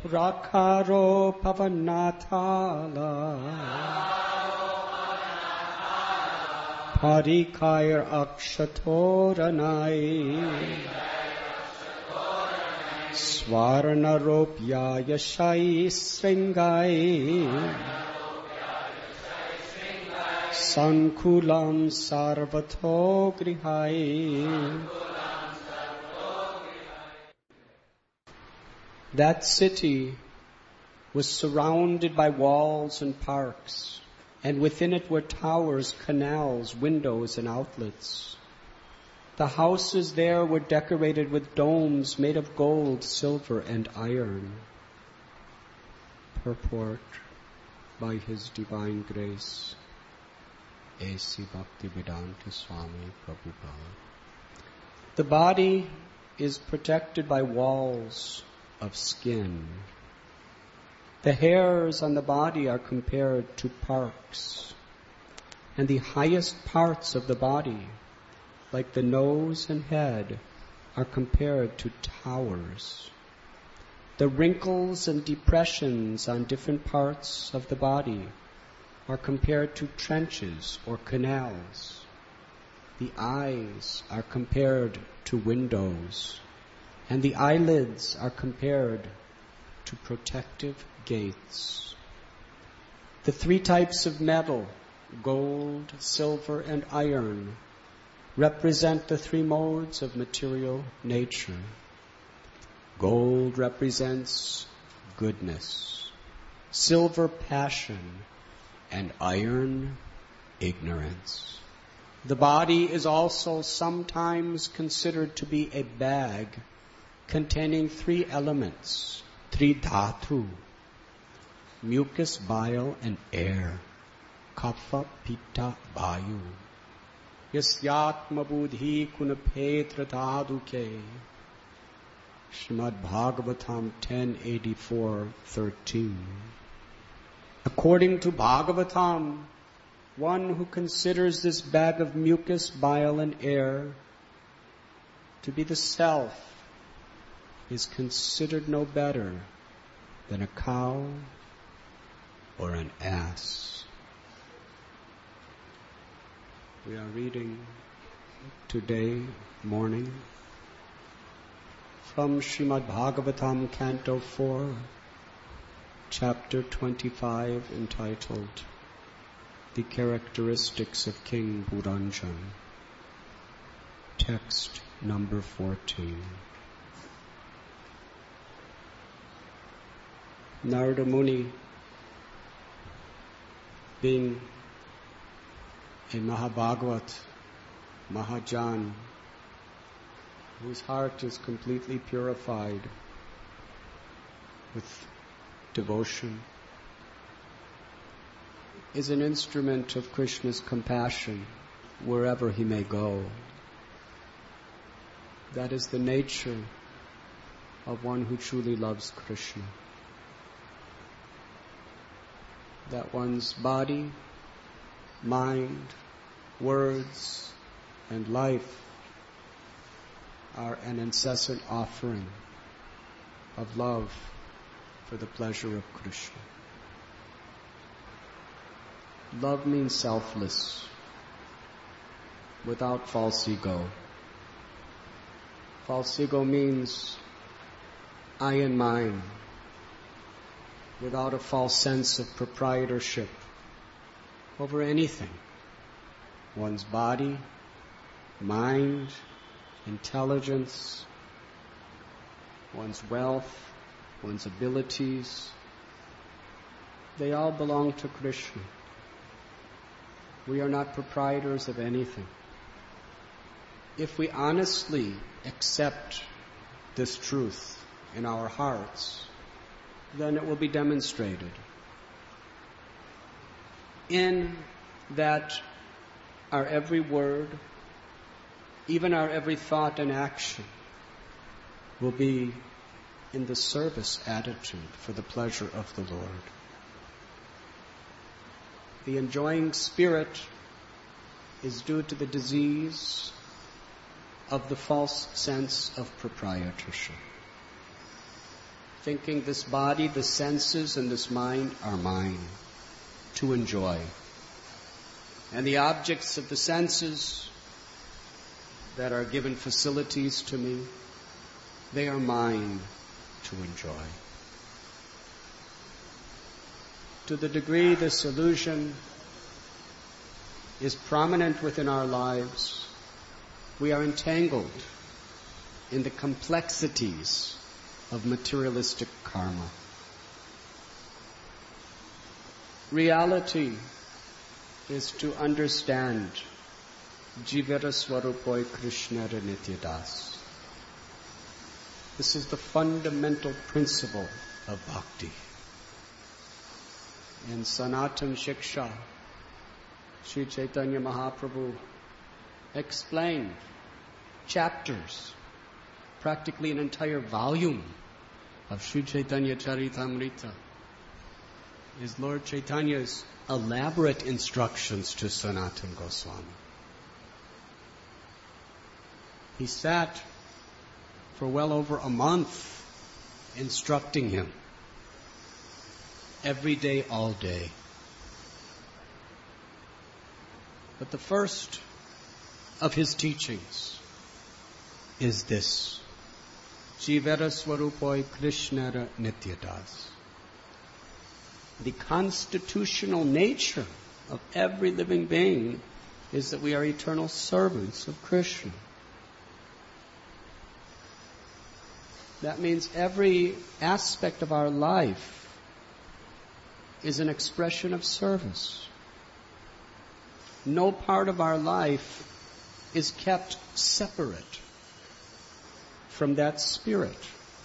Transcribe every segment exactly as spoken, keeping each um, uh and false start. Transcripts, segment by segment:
Rakaro Pavanathala Parikair Akshatoranai Swarnaropya Yashai Sringai Sankulam Sarvato Grihai. That city was surrounded by walls and parks, and within it were towers, canals, windows, and outlets. The houses there were decorated with domes made of gold, silver, and iron. Purport by His Divine Grace, A C Bhaktivedanta Swami Prabhupada. The body is protected by walls of skin. The hairs on the body are compared to parks, and the highest parts of the body, like the nose and head, are compared to towers. The wrinkles and depressions on different parts of the body are compared to trenches or canals. The eyes are compared to windows, and the eyelids are compared to protective gates. The three types of metal, gold, silver, and iron, represent the three modes of material nature. Gold represents goodness, silver passion, and iron ignorance. The body is also sometimes considered to be a bag containing three elements, three dhatu, mucus, bile, and air, kapha, pitta, vayu. Yasyatma buddhi kunapetra dhaduke. Srimad Bhagavatam ten eighty-four thirteen. According to Bhagavatam, one who considers this bag of mucus, bile, and air to be the self is considered no better than a cow or an ass. We are reading today morning from Srimad Bhagavatam, Canto four, Chapter twenty-five, entitled The Characteristics of King Puranjan. Text number fourteen. Narada Muni, being a Mahabhagavat, Mahajan, whose heart is completely purified with devotion, is an instrument of Krishna's compassion wherever he may go. That is the nature of one who truly loves Krishna. That one's body, mind, words, and life are an incessant offering of love for the pleasure of Krishna. Love means selfless, without false ego. False ego means I and mine, without a false sense of proprietorship over anything. One's body, mind, intelligence, one's wealth, one's abilities, they all belong to Krishna. We are not proprietors of anything. If we honestly accept this truth in our hearts, then it will be demonstrated in that our every word, even our every thought and action, will be in the service attitude for the pleasure of the Lord. The enjoying spirit is due to the disease of the false sense of proprietorship. thinking this body, the senses, and this mind are mine to enjoy. And the objects of the senses that are given facilities to me, they are mine to enjoy. To the degree this illusion is prominent within our lives, we are entangled in the complexities of materialistic karma. Reality is to understand Jivara Swarupoi Krishnara Nityadas. This is the fundamental principle of bhakti. In Sanatan Shiksha, Sri Chaitanya Mahaprabhu explained chapters, practically an entire volume of Sri Chaitanya Charitamrita is Lord Chaitanya's elaborate instructions to Sanatana Goswami. He sat for well over a month instructing him every day, all day. But the first of his teachings is this: Jivara Swarupoi Krishnara Nityadas. The constitutional nature of every living being is that we are eternal servants of Krishna. That means every aspect of our life is an expression of service. No part of our life is kept separate from that spirit.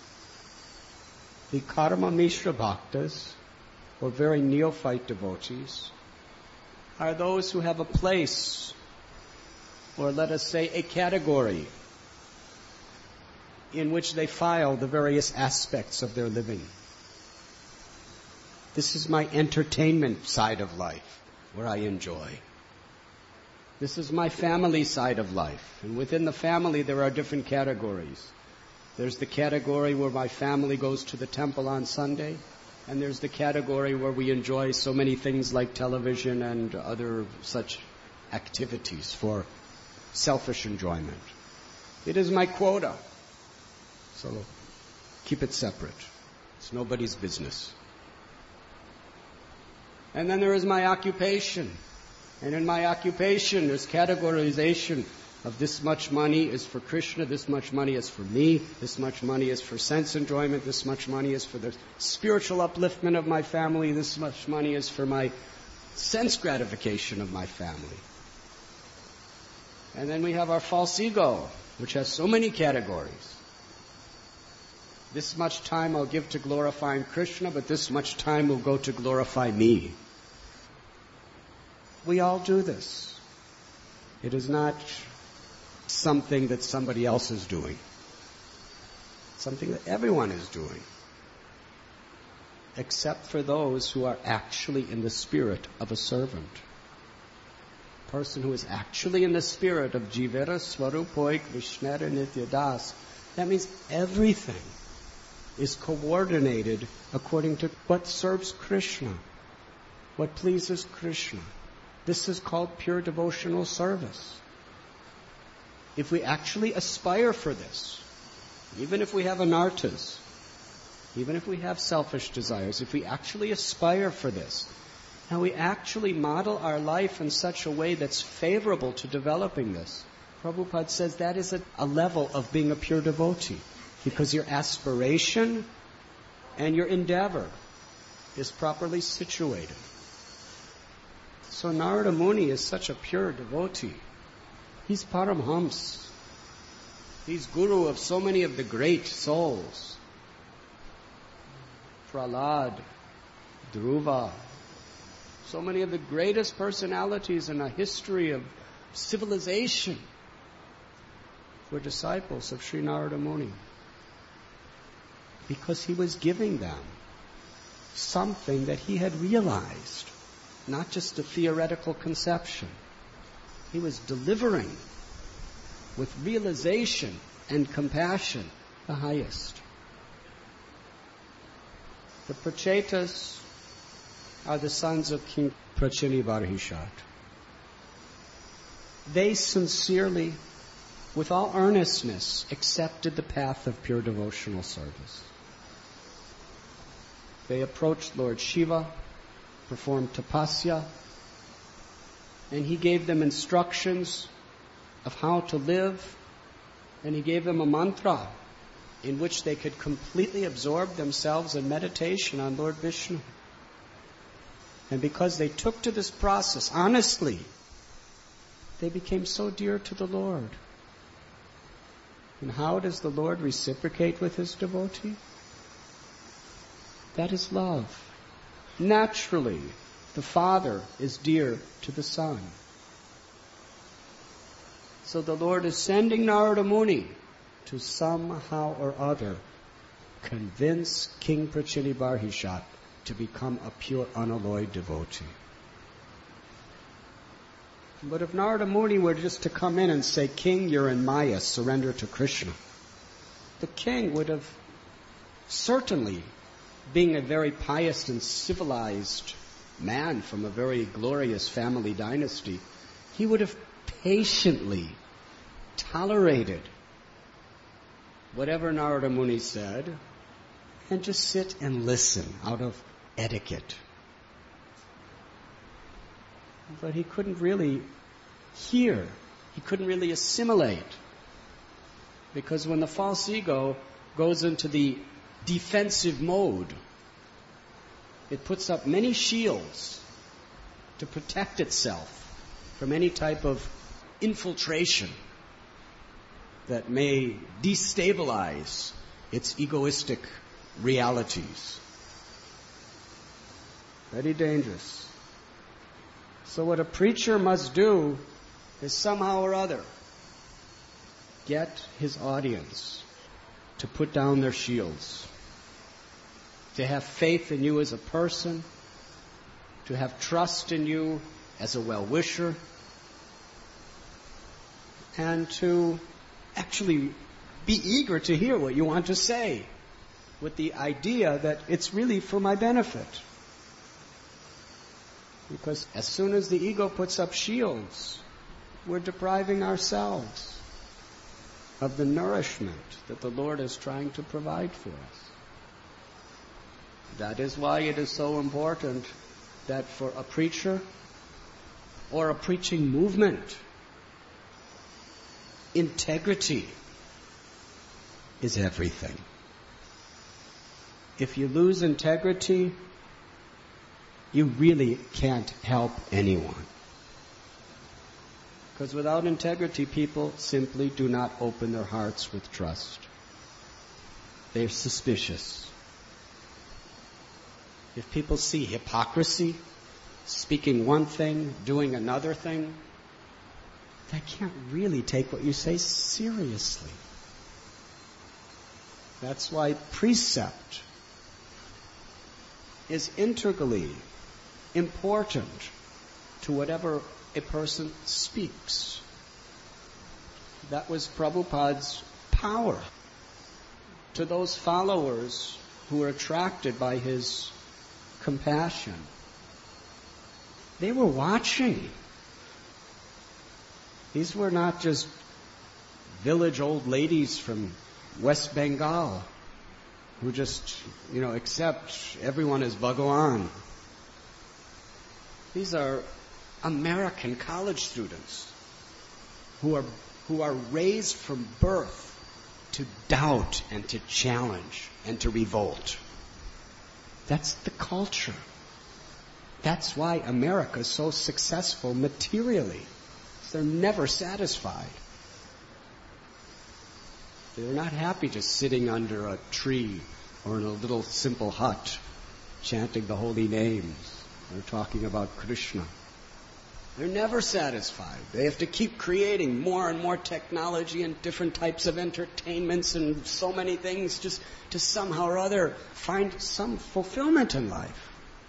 The Karma Mishra Bhaktas, or very neophyte devotees, are those who have a place, or let us say a category, in which they file the various aspects of their living. This is my entertainment side of life, where I enjoy. This is my family side of life, and within the family there are different categories. There's the category where my family goes to the temple on Sunday, and there's the category where we enjoy so many things like television and other such activities for selfish enjoyment. It is my quota. So keep it separate. It's nobody's business. And then there is my occupation. And in my occupation, there's categorization of this much money is for Krishna, this much money is for me, this much money is for sense enjoyment, this much money is for the spiritual upliftment of my family, this much money is for my sense gratification of my family. And then we have our false ego, which has so many categories. This much time I'll give to glorifying Krishna, but this much time will go to glorify me. We all do this. It is not something that somebody else is doing. It's something that everyone is doing. Except for those who are actually in the spirit of a servant. A person who is actually in the spirit of Jivara Swarupoi Krishnara Nityadas. That means everything is coordinated according to what serves Krishna, what pleases Krishna. This is called pure devotional service. If we actually aspire for this, even if we have anarthas, even if we have selfish desires, if we actually aspire for this, and we actually model our life in such a way that's favorable to developing this, Prabhupada says that is a, a level of being a pure devotee. Because your aspiration and your endeavor is properly situated. So Narada Muni is such a pure devotee. He's Paramhams. He's guru of so many of the great souls. Prahlad, Dhruva, so many of the greatest personalities in the history of civilization were disciples of Sri Narada Muni. Because he was giving them something that he had realized, not just a theoretical conception. He was delivering with realization and compassion the highest. The Prachetas are the sons of King Prachini-Barhishat. They sincerely, with all earnestness, accepted the path of pure devotional service. They approached Lord Shiva, performed tapasya, and he gave them instructions of how to live, and he gave them a mantra in which they could completely absorb themselves in meditation on Lord Vishnu. And because they took to this process honestly, they became so dear to the Lord. And how does the Lord reciprocate with his devotee? That is love. Naturally, the Father is dear to the Son. So the Lord is sending Narada Muni to somehow or other convince King Prachini-Barhishat to become a pure unalloyed devotee. But if Narada Muni were just to come in and say, King, you're in Maya, surrender to Krishna, the king would have certainly, being a very pious and civilized man from a very glorious family dynasty, he would have patiently tolerated whatever Narada Muni said and just sit and listen out of etiquette. But he couldn't really hear. He couldn't really assimilate. Because when the false ego goes into the defensive mode, it puts up many shields to protect itself from any type of infiltration that may destabilize its egoistic realities. Very dangerous. So what a preacher must do is somehow or other get his audience to put down their shields, to have faith in you as a person, to have trust in you as a well-wisher, and to actually be eager to hear what you want to say with the idea that it's really for my benefit. Because as soon as the ego puts up shields, we're depriving ourselves of the nourishment that the Lord is trying to provide for us. That is why it is so important that for a preacher or a preaching movement, integrity is everything. If you lose integrity, you really can't help anyone. Because without integrity, people simply do not open their hearts with trust. They're suspicious. If people see hypocrisy, speaking one thing, doing another thing, they can't really take what you say seriously. That's why precept is integrally important to whatever a person speaks. That was Prabhupada's power to those followers who were attracted by his compassion. They were watching. These were not just village old ladies from West Bengal who just, you know, accept everyone as Bhagawan. These are American college students who are who are raised from birth to doubt and to challenge and to revolt. That's the culture. That's why America is so successful materially. They're never satisfied. They're not happy just sitting under a tree or in a little simple hut chanting the holy names or talking about Krishna. They're never satisfied. They have to keep creating more and more technology and different types of entertainments and so many things just to somehow or other find some fulfillment in life.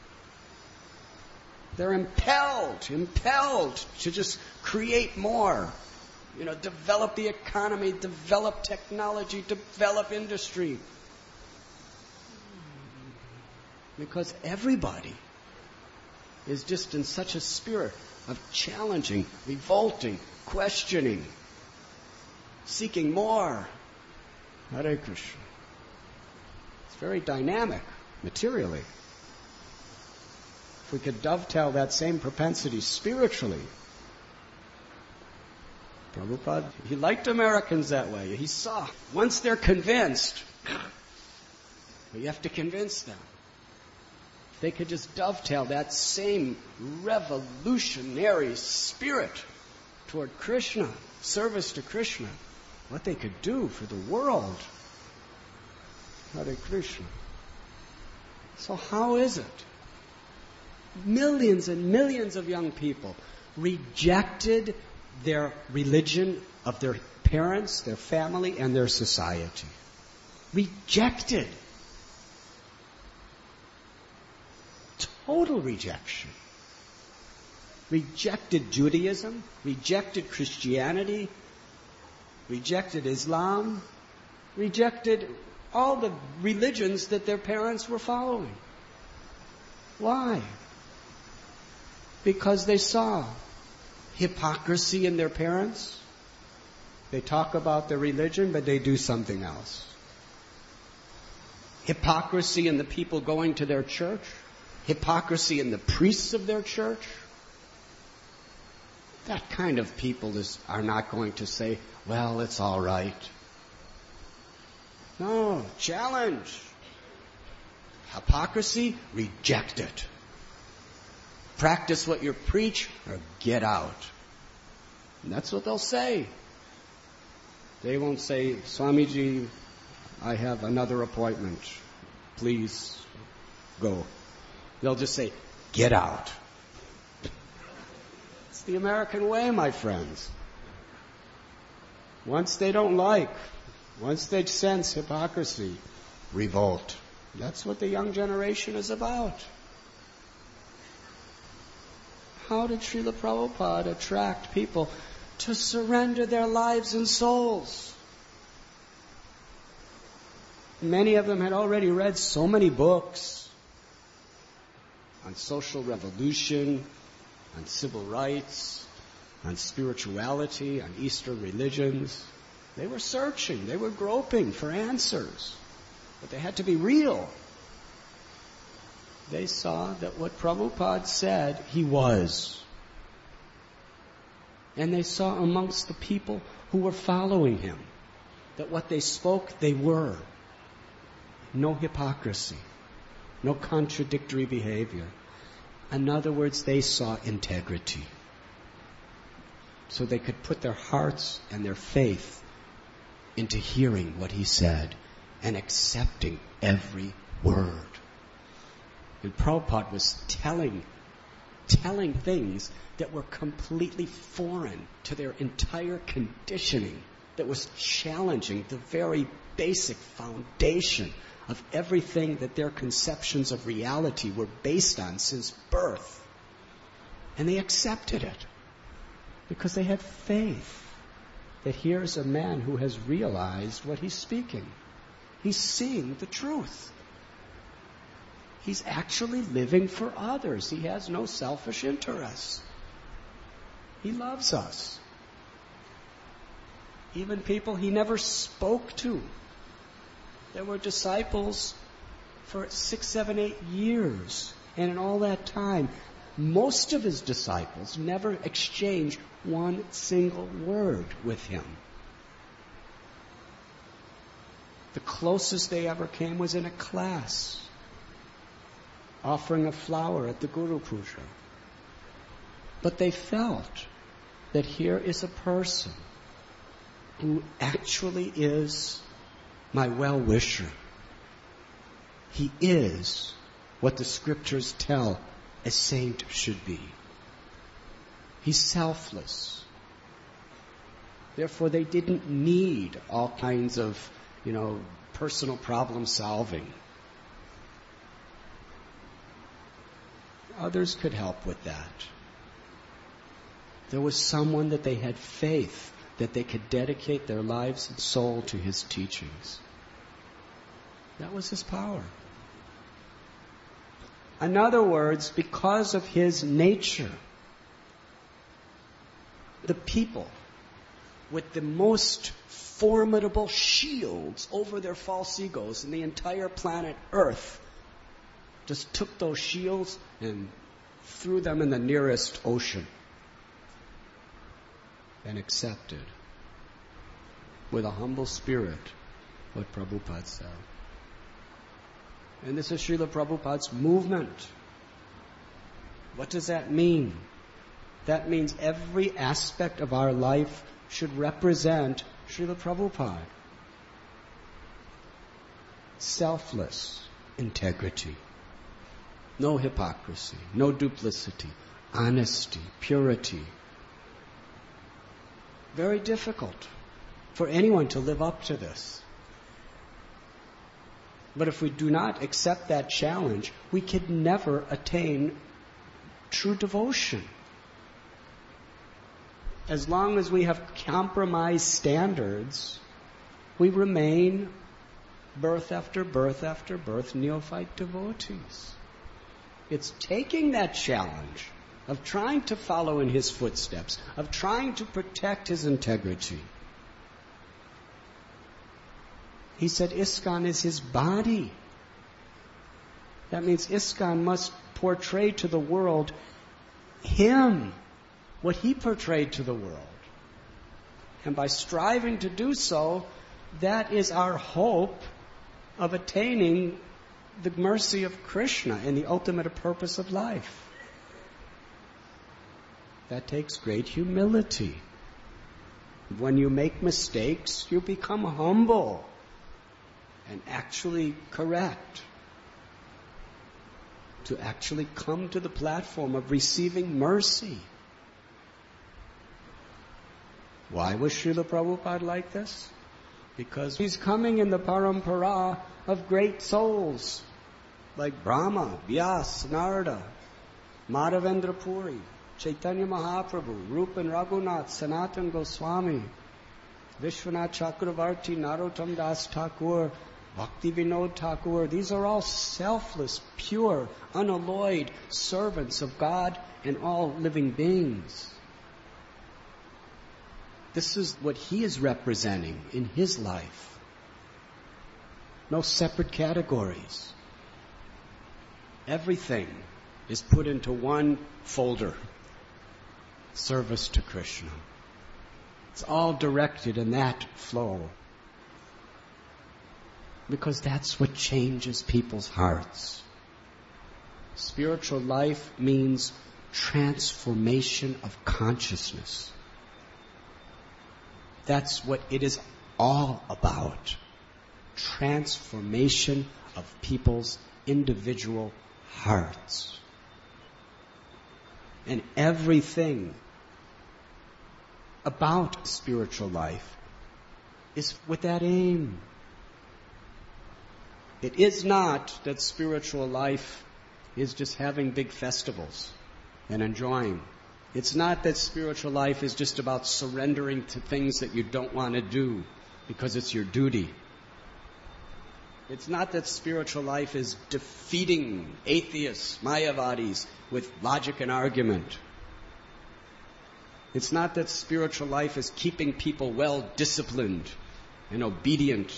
They're impelled, impelled to just create more. You know, develop the economy, develop technology, develop industry. Because everybody is just in such a spirit of challenging, revolting, questioning, seeking more. Hare Krishna. It's very dynamic, materially. If we could dovetail that same propensity spiritually, Prabhupada, he liked Americans that way. He saw, once they're convinced, you have to convince them. If they could just dovetail that same revolutionary spirit toward Krishna, service to Krishna, what they could do for the world. Hare Krishna. So how is it? Millions and millions of young people rejected their religion of their parents, their family, and their society. Rejected. Total rejection. Rejected Judaism, rejected Christianity, rejected Islam, rejected all the religions that their parents were following. Why? Because they saw hypocrisy in their parents. They talk about their religion, but they do something else. Hypocrisy in the people going to their church. Hypocrisy in the priests of their church. That kind of people is, are not going to say, well, it's all right. No, challenge. Hypocrisy, reject it. Practice what you preach or get out. And that's what they'll say. They won't say, Swamiji, I have another appointment. Please go. They'll just say, get out. It's the American way, my friends. Once they don't like, once they sense hypocrisy, revolt. That's what the young generation is about. How did Srila Prabhupada attract people to surrender their lives and souls? Many of them had already read so many books on social revolution, on civil rights, on spirituality, on Eastern religions. They were searching, they were groping for answers, but they had to be real. They saw that what Prabhupada said, he was. And they saw amongst the people who were following him that what they spoke, they were. No hypocrisy, no contradictory behavior. In other words, they saw integrity. So they could put their hearts and their faith into hearing what he said and accepting every word. And Prabhupada was telling, telling things that were completely foreign to their entire conditioning, that was challenging the very basic foundation of everything that their conceptions of reality were based on since birth. And they accepted it because they had faith that here's a man who has realized what he's speaking. He's seeing the truth. He's actually living for others. He has no selfish interests. He loves us. Even people he never spoke to. There were disciples for six, seven, eight years. And in all that time, most of his disciples never exchanged one single word with him. The closest they ever came was in a class, offering a flower at the Guru Puja. But they felt that here is a person who actually is my well-wisher. He is what the scriptures tell a saint should be. He's selfless. Therefore, they didn't need all kinds of, you know, personal problem solving. Others could help with that. There was someone that they had faith that they could dedicate their lives and soul to his teachings. That was his power. In other words, because of his nature, the people with the most formidable shields over their false egos in the entire planet Earth just took those shields and threw them in the nearest ocean and accepted with a humble spirit what Prabhupada said. And this is Srila Prabhupada's movement. What does that mean? That means every aspect of our life should represent Srila Prabhupada. Selfless integrity. No hypocrisy, no duplicity, honesty, purity. Very difficult for anyone to live up to this. But if we do not accept that challenge, we could never attain true devotion. As long as we have compromised standards, we remain birth after birth after birth neophyte devotees. It's taking that challenge of trying to follow in his footsteps, of trying to protect his integrity. He said ISKCON is his body. That means ISKCON must portray to the world him, what he portrayed to the world. And by striving to do so, that is our hope of attaining the mercy of Krishna and the ultimate purpose of life. That takes great humility. When you make mistakes, you become humble and actually correct. To actually come to the platform of receiving mercy. Why was Srila Prabhupada like this? Because he's coming in the parampara of great souls like Brahma, Vyas, Narada, Madhavendra Puri, Chaitanya Mahaprabhu, Rupan Raghunath, Sanatan Goswami, Vishwanath Chakravarti, Narottam Das Thakur, Bhakti Vinod Thakur. These are all selfless, pure, unalloyed servants of God and all living beings. This is what he is representing in his life. No separate categories. Everything is put into one folder. Service to Krishna. It's all directed in that flow. Because that's what changes people's hearts. Spiritual life means transformation of consciousness. That's what it is all about. Transformation of people's individual hearts. And everything about spiritual life is with that aim. It is not that spiritual life is just having big festivals and enjoying. It's not that spiritual life is just about surrendering to things that you don't want to do because it's your duty. It's not that spiritual life is defeating atheists, Mayavadis, with logic and argument. It's not that spiritual life is keeping people well disciplined and obedient.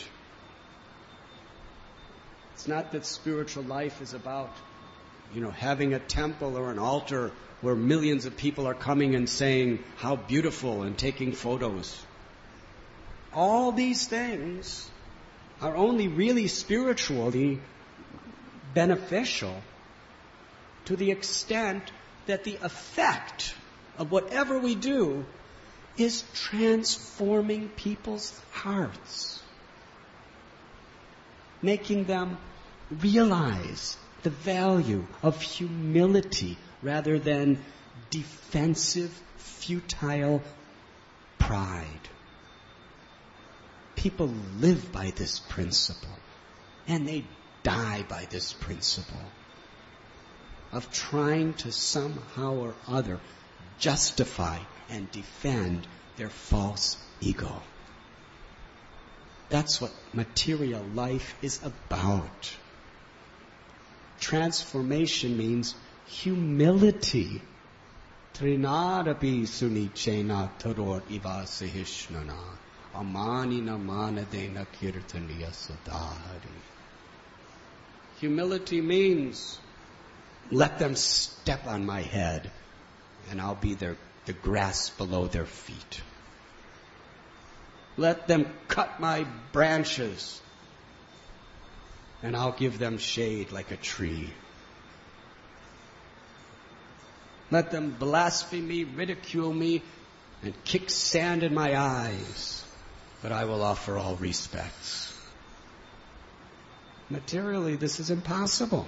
It's not that spiritual life is about, you know, having a temple or an altar where millions of people are coming and saying how beautiful and taking photos. All these things are only really spiritually beneficial to the extent that the effect of whatever we do is transforming people's hearts, making them realize the value of humility rather than defensive, futile pride. People live by this principle, and they die by this principle of trying to somehow or other justify and defend their false ego. That's what material life is about. Transformation means humility. Trinadapi sunichena taror iva sahishnana amanina manadena kirtaniya sadhari. Humility means let them step on my head and I'll be their, the grass below their feet. Let them cut my branches and I'll give them shade like a tree. Let them blaspheme me, ridicule me, and kick sand in my eyes, but I will offer all respects. Materially, this is impossible.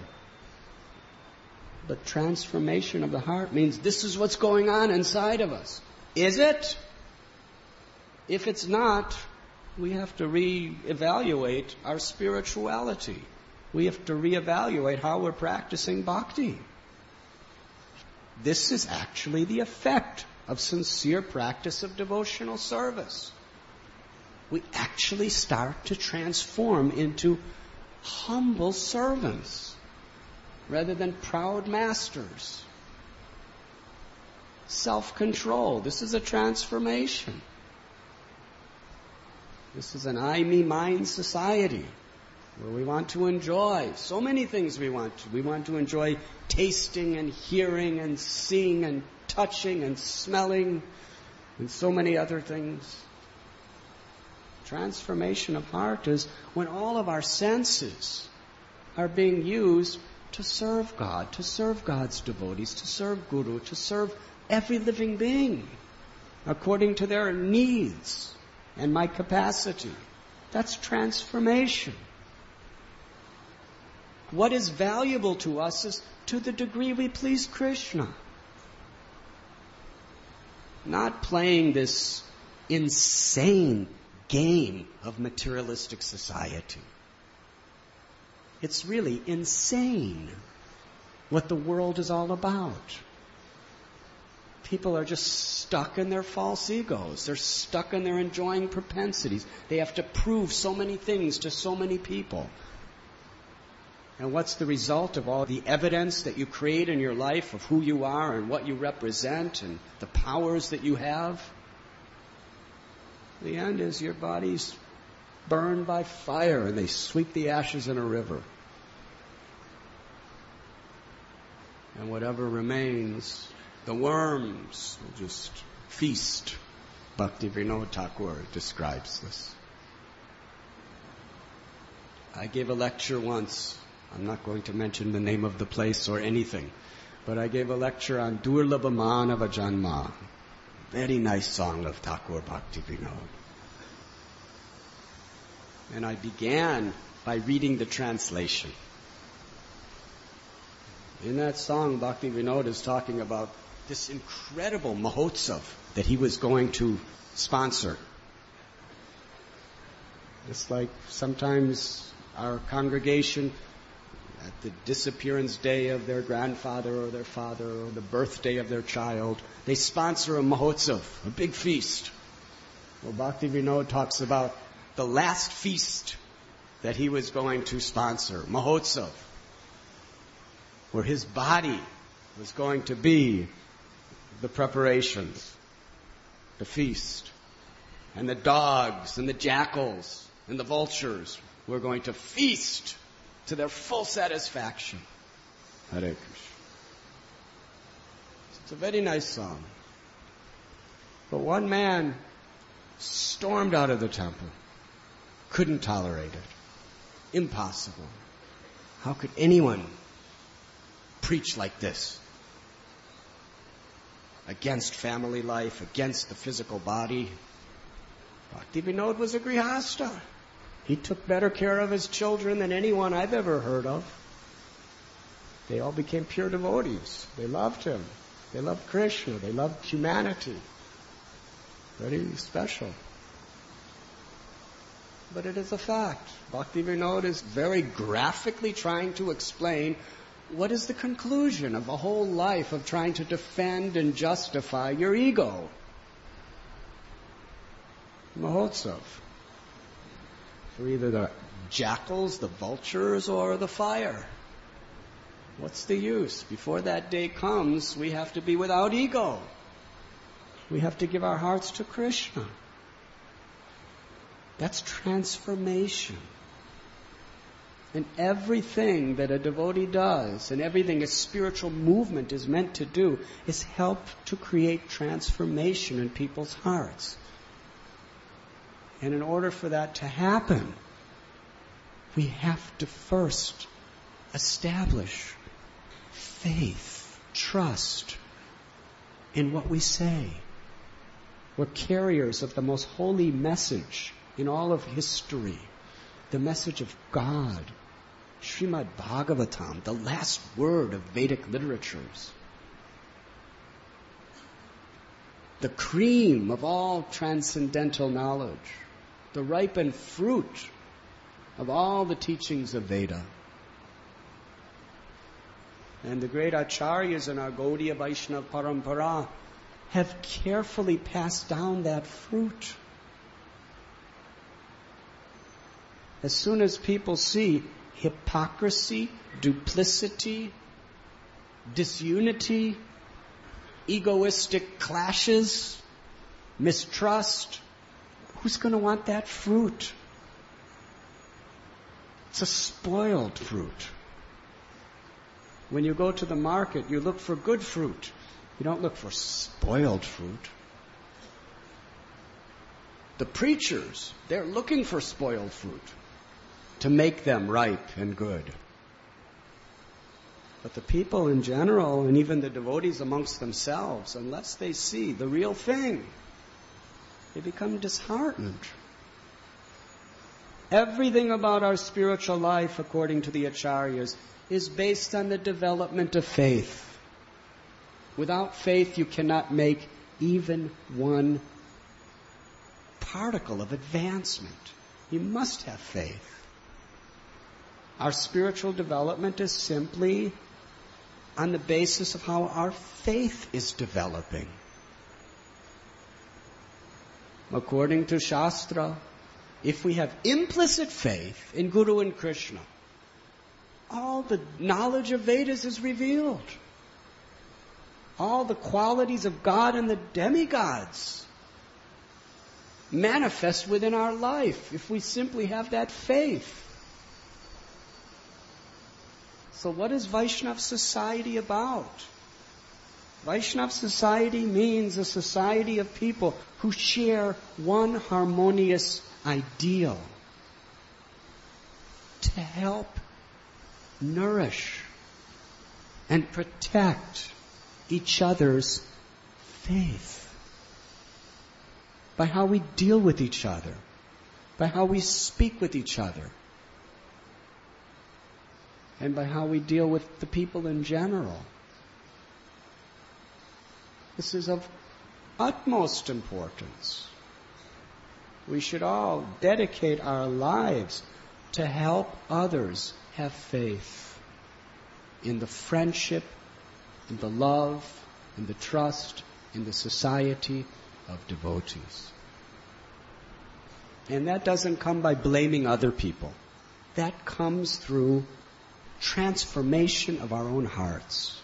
But transformation of the heart means this is what's going on inside of us. Is it? If it's not, we have to re-evaluate our spirituality. We have to re-evaluate how we're practicing bhakti. This is actually the effect of sincere practice of devotional service. We actually start to transform into humble servants rather than proud masters. Self-control. This is a transformation. This is an I, me, mine society where we want to enjoy so many things we want to. We want to enjoy tasting and hearing and seeing and touching and smelling and so many other things. Transformation of heart is when all of our senses are being used to serve God, to serve God's devotees, to serve Guru, to serve every living being according to their needs and my capacity. That's transformation. What is valuable to us is to the degree we please Krishna. Not playing this insane game of materialistic society. It's really insane what the world is all about. People are just stuck in their false egos. They're stuck in their enjoying propensities. They have to prove so many things to so many people. And what's the result of all the evidence that you create in your life of who you are and what you represent and the powers that you have? The end is your body's burned by fire and they sweep the ashes in a river. And whatever remains, the worms will just feast. Bhaktivinoda Thakur describes this. I gave a lecture once. I'm not going to mention the name of the place or anything, but I gave a lecture on Durlabha Manava Janma. Very nice song of Thakur Bhaktivinoda. And I began by reading the translation. In that song, Bhaktivinoda is talking about this incredible mahotsav that he was going to sponsor. It's like sometimes our congregation, at the disappearance day of their grandfather or their father or the birthday of their child, they sponsor a mahotsav, a big feast. Well, Bhaktivinoda talks about the last feast that he was going to sponsor, mahotsav, where his body was going to be the preparations, the feast. And the dogs and the jackals and the vultures were going to feast to their full satisfaction. Hare Krishna. It's a very nice song. But one man stormed out of the temple. Couldn't tolerate it. Impossible. How could anyone preach like this? Against family life, against the physical body. Bhaktivinoda was a grihasta. He took better care of his children than anyone I've ever heard of. They all became pure devotees. They loved him. They loved Krishna. They loved humanity. Very special. But it is a fact. Bhaktivinoda is very graphically trying to explain what is the conclusion of a whole life of trying to defend and justify your ego. Mahotsav. For either the jackals, the vultures, or the fire. What's the use? Before that day comes, we have to be without ego. We have to give our hearts to Krishna. That's transformation. And everything that a devotee does, and everything a spiritual movement is meant to do, is help to create transformation in people's hearts. And in order for that to happen, we have to first establish faith, trust in what we say. We're carriers of the most holy message in all of history, the message of God, Srimad Bhagavatam, the last word of Vedic literatures. The cream of all transcendental knowledge, the ripened fruit of all the teachings of Veda. And the great acharyas in our Gaudiya Vaishnava Parampara have carefully passed down that fruit. As soon as people see hypocrisy, duplicity, disunity, egoistic clashes, mistrust, who's going to want that fruit? It's a spoiled fruit. When you go to the market, you look for good fruit. You don't look for spoiled fruit. The preachers, they're looking for spoiled fruit to make them ripe and good. But the people in general, and even the devotees amongst themselves, unless they see the real thing, they become disheartened. Everything about our spiritual life, according to the acharyas, is based on the development of faith. Without faith, you cannot make even one particle of advancement. You must have faith. Our spiritual development is simply on the basis of how our faith is developing. According to Shastra, if we have implicit faith in Guru and Krishna, all the knowledge of Vedas is revealed. All the qualities of God and the demigods manifest within our life if we simply have that faith. So what is Vaishnava society about? Vaishnava society means a society of people who share one harmonious ideal to help nourish and protect each other's faith by how we deal with each other, by how we speak with each other, and by how we deal with the people in general. This is of utmost importance. We should all dedicate our lives to help others have faith in the friendship, in the love, in the trust, in the society of devotees. And that doesn't come by blaming other people. That comes through transformation of our own hearts.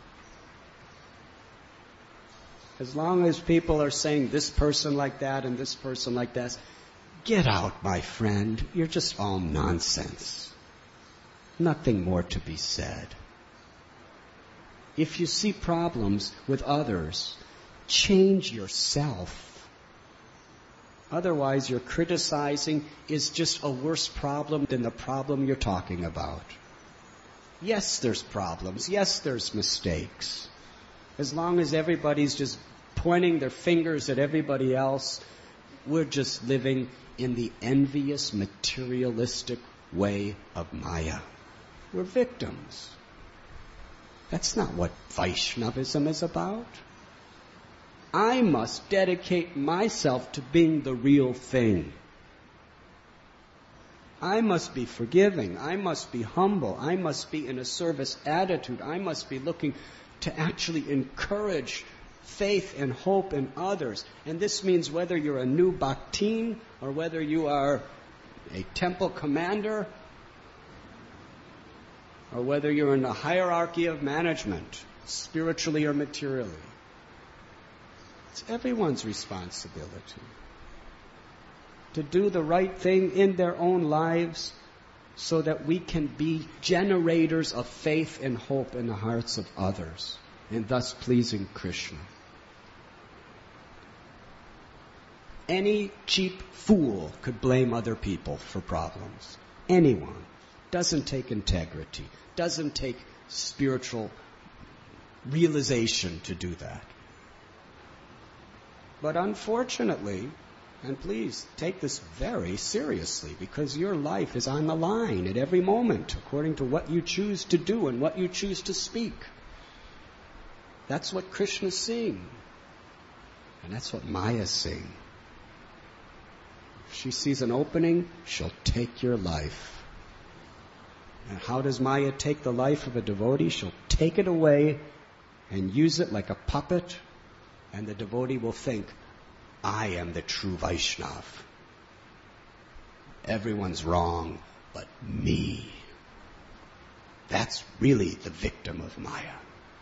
As long as people are saying this person like that and this person like that, get out, my friend. You're just all nonsense. Nothing more to be said. If you see problems with others, change yourself. Otherwise, your criticizing is just a worse problem than the problem you're talking about. Yes, there's problems. Yes, there's mistakes. As long as everybody's just pointing their fingers at everybody else, we're just living in the envious, materialistic way of Maya. We're victims. That's not what Vaishnavism is about. I must dedicate myself to being the real thing. I must be forgiving. I must be humble. I must be in a service attitude. I must be looking to actually encourage faith and hope in others. And this means whether you're a new bhaktin or whether you are a temple commander, or whether you're in the hierarchy of management, spiritually or materially. It's everyone's responsibility to do the right thing in their own lives so that we can be generators of faith and hope in the hearts of others, and thus pleasing Krishna. Any cheap fool could blame other people for problems. Anyone. Doesn't take integrity. Doesn't take spiritual realization to do that. But unfortunately, and please take this very seriously, because your life is on the line at every moment according to what you choose to do and what you choose to speak. That's what Krishna's seeing. And that's what Maya's seeing. If she sees an opening, she'll take your life. And how does Maya take the life of a devotee? She'll take it away and use it like a puppet, and the devotee will think, I am the true Vaishnav. Everyone's wrong but me. That's really the victim of Maya.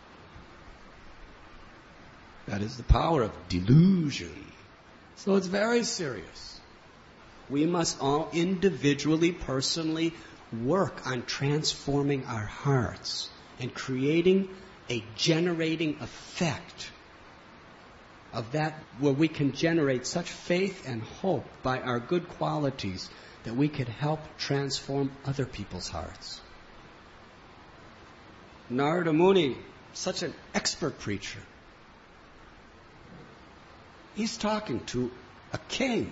That is the power of delusion. So it's very serious. We must all individually, personally work on transforming our hearts and creating a generating effect of that where we can generate such faith and hope by our good qualities that we could help transform other people's hearts. Narada Muni, such an expert preacher, he's talking to a king.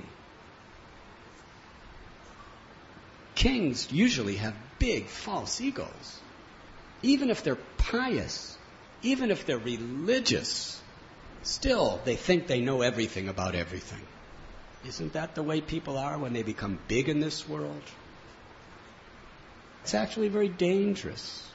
Kings usually have big false egos. Even if they're pious, even if they're religious, still they think they know everything about everything. Isn't that the way people are when they become big in this world? It's actually very dangerous.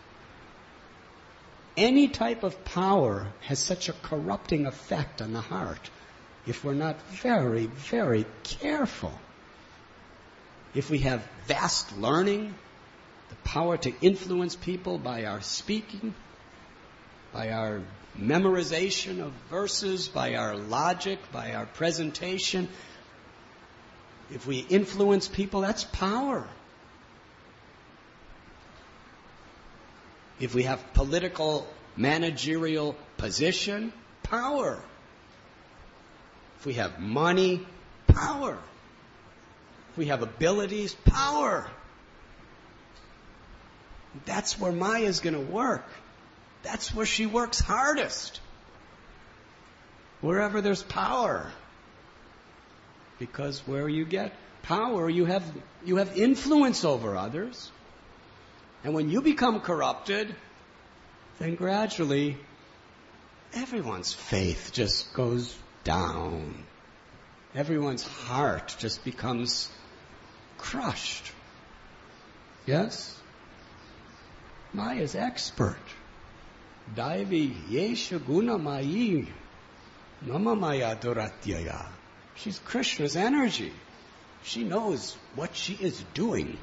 Any type of power has such a corrupting effect on the heart if we're not very, very careful. If we have vast learning, the power to influence people by our speaking, by our memorization of verses, by our logic, by our presentation, if we influence people, that's power. If we have political, managerial position, power. If we have money, power. If we have abilities, power. That's where Maya is going to work. That's where she works hardest. Wherever there's power. Because where you get power, you have you have influence over others. And when you become corrupted, then gradually everyone's faith just goes down. Everyone's heart just becomes crushed. Yes? Maya's expert. Daivi yesha guna mayi mama maya duratyaya. She's Krishna's energy. She knows what she is doing.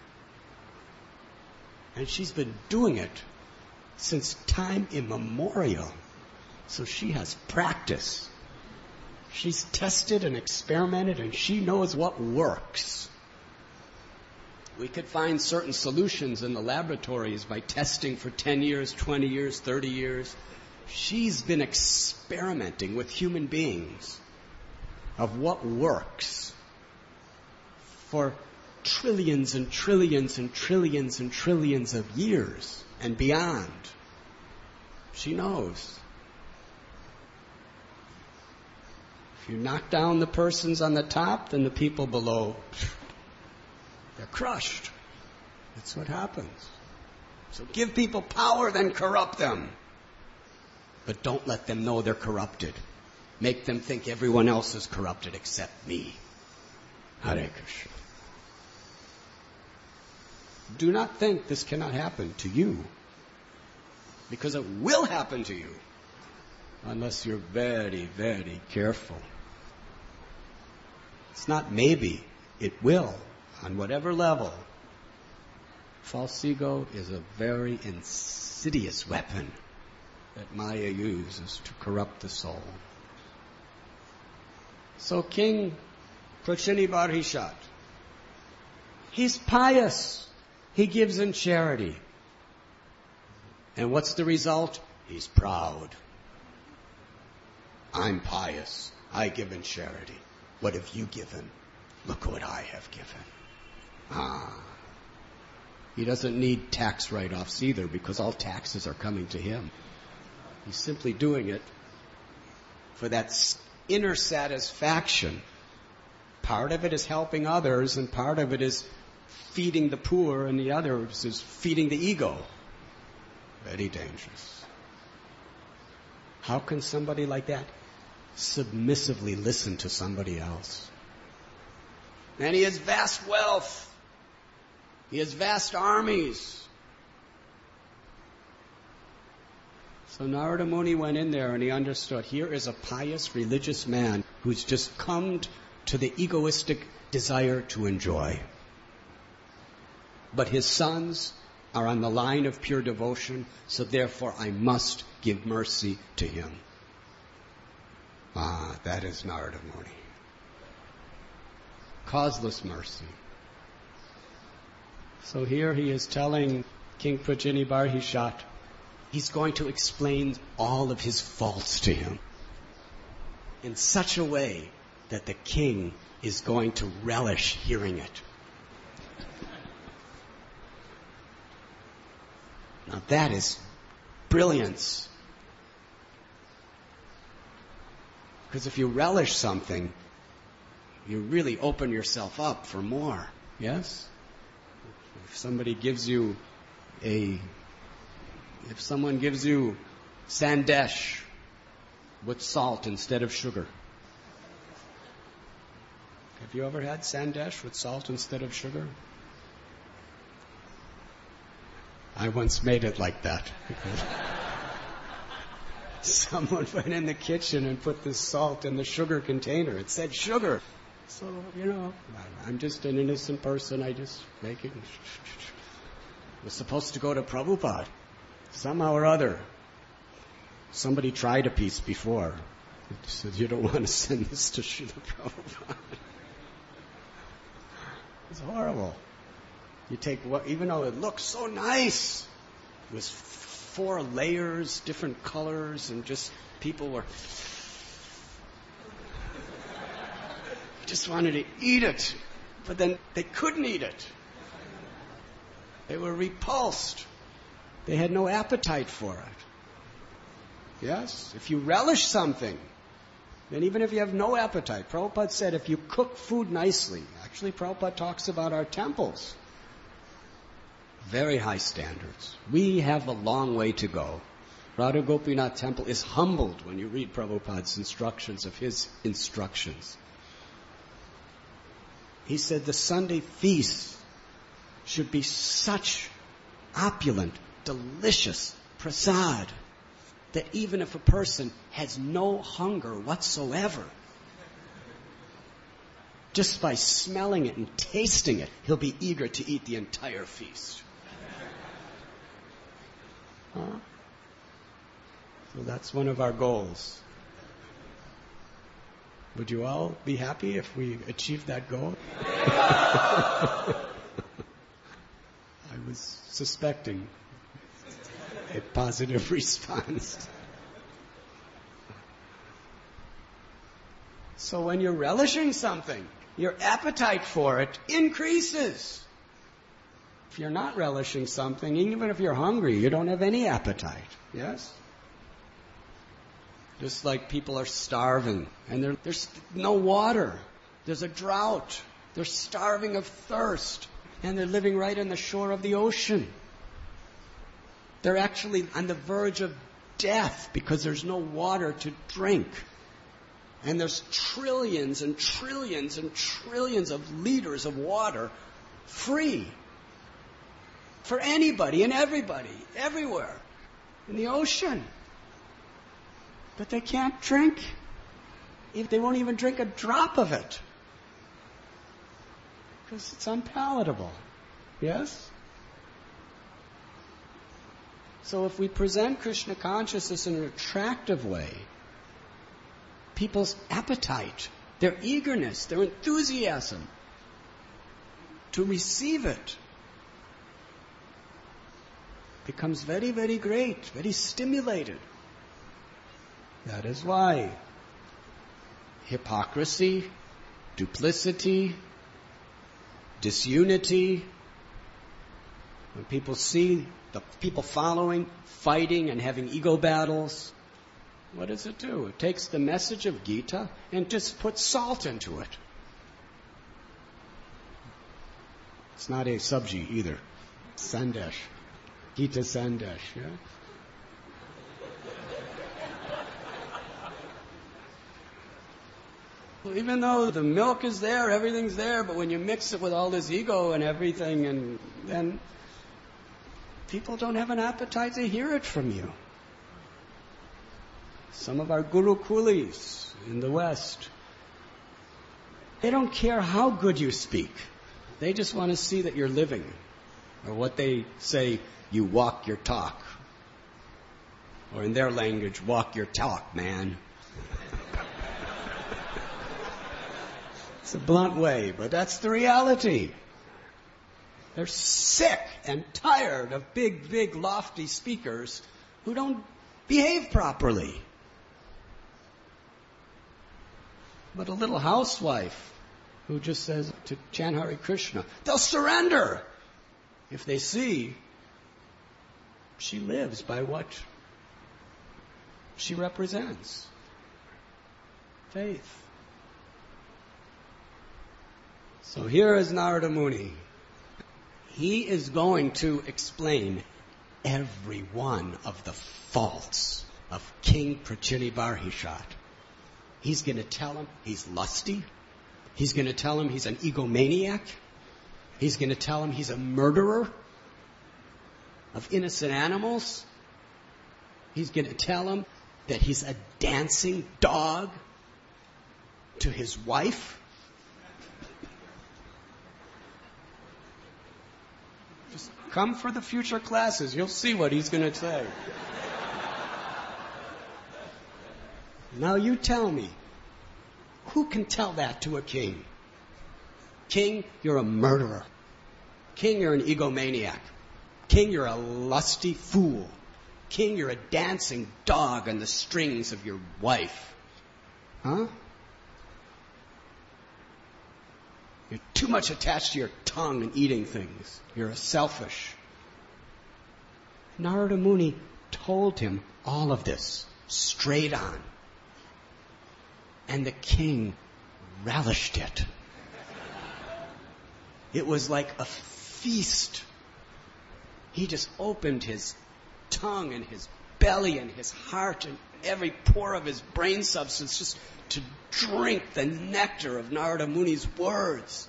And she's been doing it since time immemorial. So she has practice. She's tested and experimented, and she knows what works. We could find certain solutions in the laboratories by testing for ten years, twenty years, thirty years. She's been experimenting with human beings of what works for trillions and trillions and trillions and trillions of years and beyond. She knows. If you knock down the persons on the top, then the people below, they're crushed. That's what happens. So give people power, then corrupt them. But don't let them know they're corrupted. Make them think everyone else is corrupted except me. Hare Krishna. Do not think this cannot happen to you. Because it will happen to you. Unless you're very, very careful. It's not maybe. It will. On whatever level. False ego is a very insidious weapon that Maya uses to corrupt the soul. So King Prachinibarhishat, he's pious. He gives in charity. And what's the result? He's proud. I'm pious. I give in charity. What have you given? Look what I have given. Ah. He doesn't need tax write-offs either, because all taxes are coming to him. He's simply doing it for that inner satisfaction. Part of it is helping others, and part of it is feeding the poor, and the other is feeding the ego. Very dangerous. How can somebody like that submissively listen to somebody else? And he has vast wealth. He has vast armies. So Narada Muni went in there and he understood, here is a pious religious man who's just come to the egoistic desire to enjoy. But his sons are on the line of pure devotion, so therefore I must give mercy to him. Ah, that is Narada Muni. Causeless mercy. So here he is telling King Prachinibarhishat, he's going to explain all of his faults to him in such a way that the king is going to relish hearing it. Now that is brilliance. Because if you relish something, you really open yourself up for more. Yes? If somebody gives you a, if someone gives you sandesh with salt instead of sugar. Have you ever had sandesh with salt instead of sugar? I once made it like that. Someone went in the kitchen and put the salt in the sugar container. It said sugar. So, you know, I'm just an innocent person. I just make it. It was supposed to go to Prabhupada. Somehow or other. Somebody tried a piece before. It said, you don't want to send this to Srila Prabhupada. It's horrible. You take what, even though it looked so nice, it was four layers, different colors, and just people were just wanted to eat it, but then they couldn't eat it. They were repulsed. They had no appetite for it. Yes? If you relish something, then even if you have no appetite, Prabhupada said if you cook food nicely, actually Prabhupada talks about our temples. Very high standards. We have a long way to go. Radha Gopinath Temple is humbled when you read Prabhupada's instructions of his instructions. He said the Sunday feast should be such opulent, delicious prasad that even if a person has no hunger whatsoever, just by smelling it and tasting it, he'll be eager to eat the entire feast. Huh? So that's one of our goals. Would you all be happy if we achieved that goal? I was suspecting a positive response. So when you're relishing something, your appetite for it increases. If you're not relishing something, even if you're hungry, you don't have any appetite. Yes? Just like people are starving and there, there's no water. There's a drought. They're starving of thirst. And they're living right on the shore of the ocean. They're actually on the verge of death because there's no water to drink. And there's trillions and trillions and trillions of liters of water free for anybody and everybody, everywhere, in the ocean. But they can't drink. If they won't even drink a drop of it. Because it's unpalatable. Yes? So if we present Krishna consciousness in an attractive way, people's appetite, their eagerness, their enthusiasm to receive it becomes very, very great, very stimulated. That is why hypocrisy, duplicity, disunity, when people see the people following, fighting and having ego battles, what does it do? It takes the message of Gita and just puts salt into it. It's not a sabji either. Sandesh. Gita Sandesh, yeah? Well, even though the milk is there, everything's there, but when you mix it with all this ego and everything, and then people don't have an appetite to hear it from you. Some of our guru coolies in the West, they don't care how good you speak. They just want to see that you're living. Or what they say, you walk your talk. Or in their language, walk your talk, man. It's a blunt way, but that's the reality. They're sick and tired of big, big, lofty speakers who don't behave properly. But a little housewife who just says to chant Hare Krishna, they'll surrender if they see she lives by what she represents. Faith. So here is Narada Muni. He is going to explain every one of the faults of King Prachinibarhishat. He's going to tell him he's lusty. He's going to tell him he's an egomaniac. He's going to tell him he's a murderer of innocent animals. He's going to tell him that he's a dancing dog to his wife. Just come for the future classes. You'll see what he's going to say. Now you tell me, who can tell that to a king? King, you're a murderer. King, you're an egomaniac. King, you're a lusty fool. King, you're a dancing dog on the strings of your wife. Huh? You're too much attached to your tongue and eating things. You're selfish. Narada Muni told him all of this straight on. And the king relished it. It was like a feast. He just opened his tongue and his belly and his heart and every pore of his brain substance just to drink the nectar of Narada Muni's words.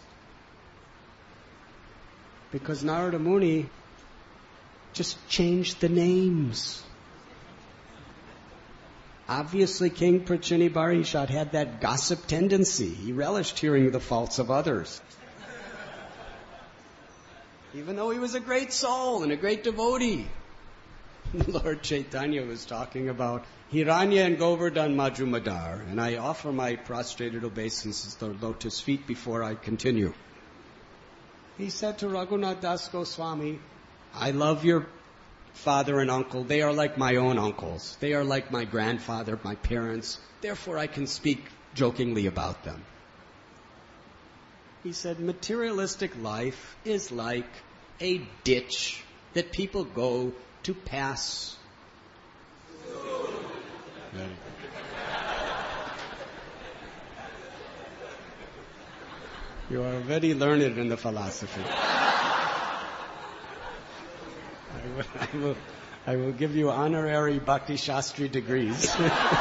Because Narada Muni just changed the names. Obviously, King Prachinibarhishat had that gossip tendency. He relished hearing the faults of others. Even though he was a great soul and a great devotee. Lord Chaitanya was talking about Hiranya and Govardhan Majumdar, and I offer my prostrated obeisances to the lotus feet before I continue. He said to Raghunath Das Goswami, I love your father and uncle. They are like my own uncles. They are like my grandfather, my parents. Therefore, I can speak jokingly about them. He said, materialistic life is like a ditch that people go to pass. You are very learned in the philosophy. I will, I will, I will give you honorary Bhakti Shastri degrees.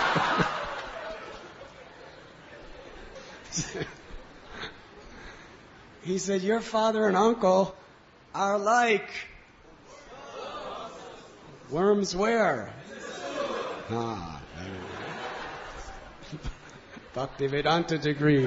He said, your father and uncle are like worms where? Ah, Bhakti Vedanta degree.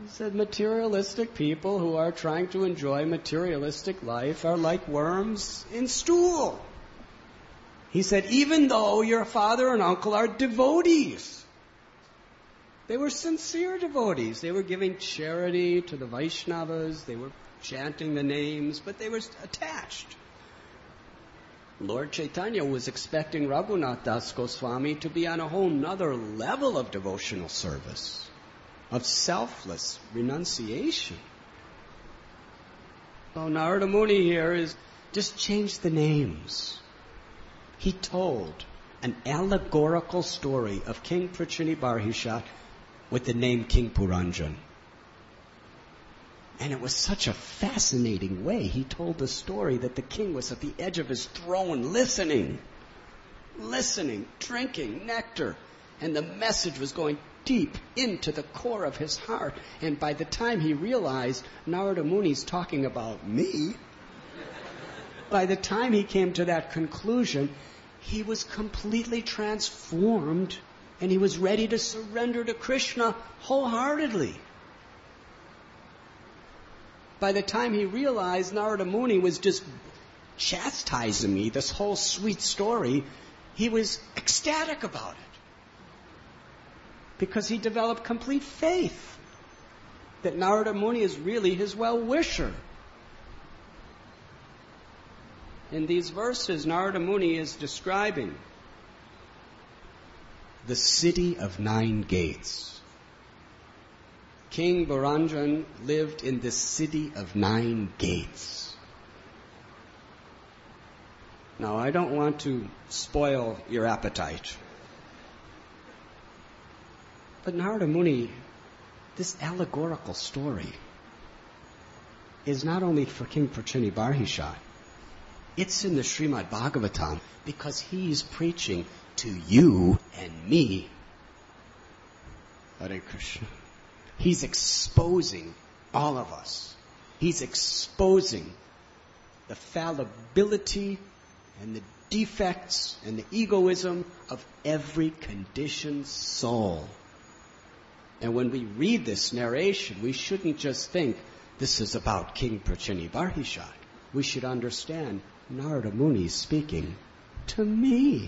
He said materialistic people who are trying to enjoy materialistic life are like worms in stool. He said, even though your father and uncle are devotees, they were sincere devotees. They were giving charity to the Vaishnavas. They were chanting the names, but they were attached. Lord Chaitanya was expecting Raghunath Das Goswami to be on a whole nother level of devotional service, of selfless renunciation. So Narada Muni here is just changed the names. He told an allegorical story of King Prachini Barhishat with the name King Puranjan. And it was such a fascinating way he told the story that the king was at the edge of his throne listening, listening, drinking nectar. And the message was going deep into the core of his heart. And by the time he realized Narada Muni's talking about me, by the time he came to that conclusion, he was completely transformed and he was ready to surrender to Krishna wholeheartedly. By the time he realized Narada Muni was just chastising me, this whole sweet story, he was ecstatic about it. Because he developed complete faith that Narada Muni is really his well-wisher. In these verses, Narada Muni is describing the city of nine gates. King Puranjan lived in the city of nine gates. Now, I don't want to spoil your appetite. But Narada Muni, this allegorical story is not only for King Prachini Barhishat, it's in the Srimad Bhagavatam because he's preaching to you and me. Hare Krishna. He's exposing all of us. He's exposing the fallibility and the defects and the egoism of every conditioned soul. And when we read this narration, we shouldn't just think this is about King Prachini Barhishat. We should understand Narada Muni speaking to me.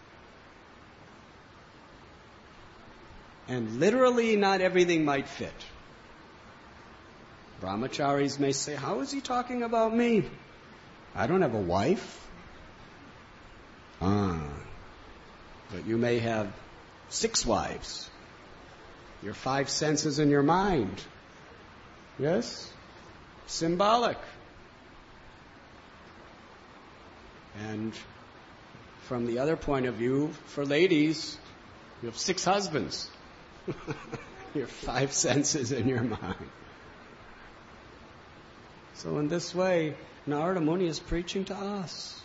And literally not everything might fit. Brahmacharis may say, how is he talking about me? I don't have a wife. Ah, but you may have six wives. Your five senses in your mind. Yes? Symbolic. And from the other point of view, for ladies, you have six husbands. Your five senses in your mind. So in this way, Narada Muni is preaching to us.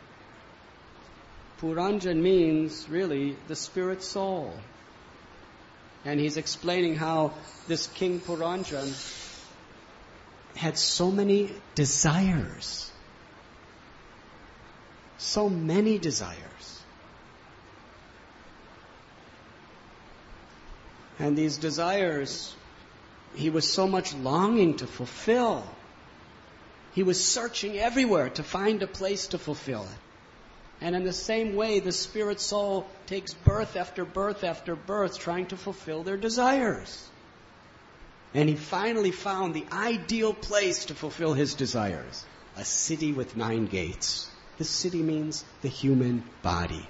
Puranjan means really the spirit soul. And he's explaining how this King Puranjan had so many desires. So many desires. And these desires, he was so much longing to fulfill. He was searching everywhere to find a place to fulfill it. And in the same way, the spirit soul takes birth after birth after birth trying to fulfill their desires. And he finally found the ideal place to fulfill his desires. A city with nine gates. The city means the human body.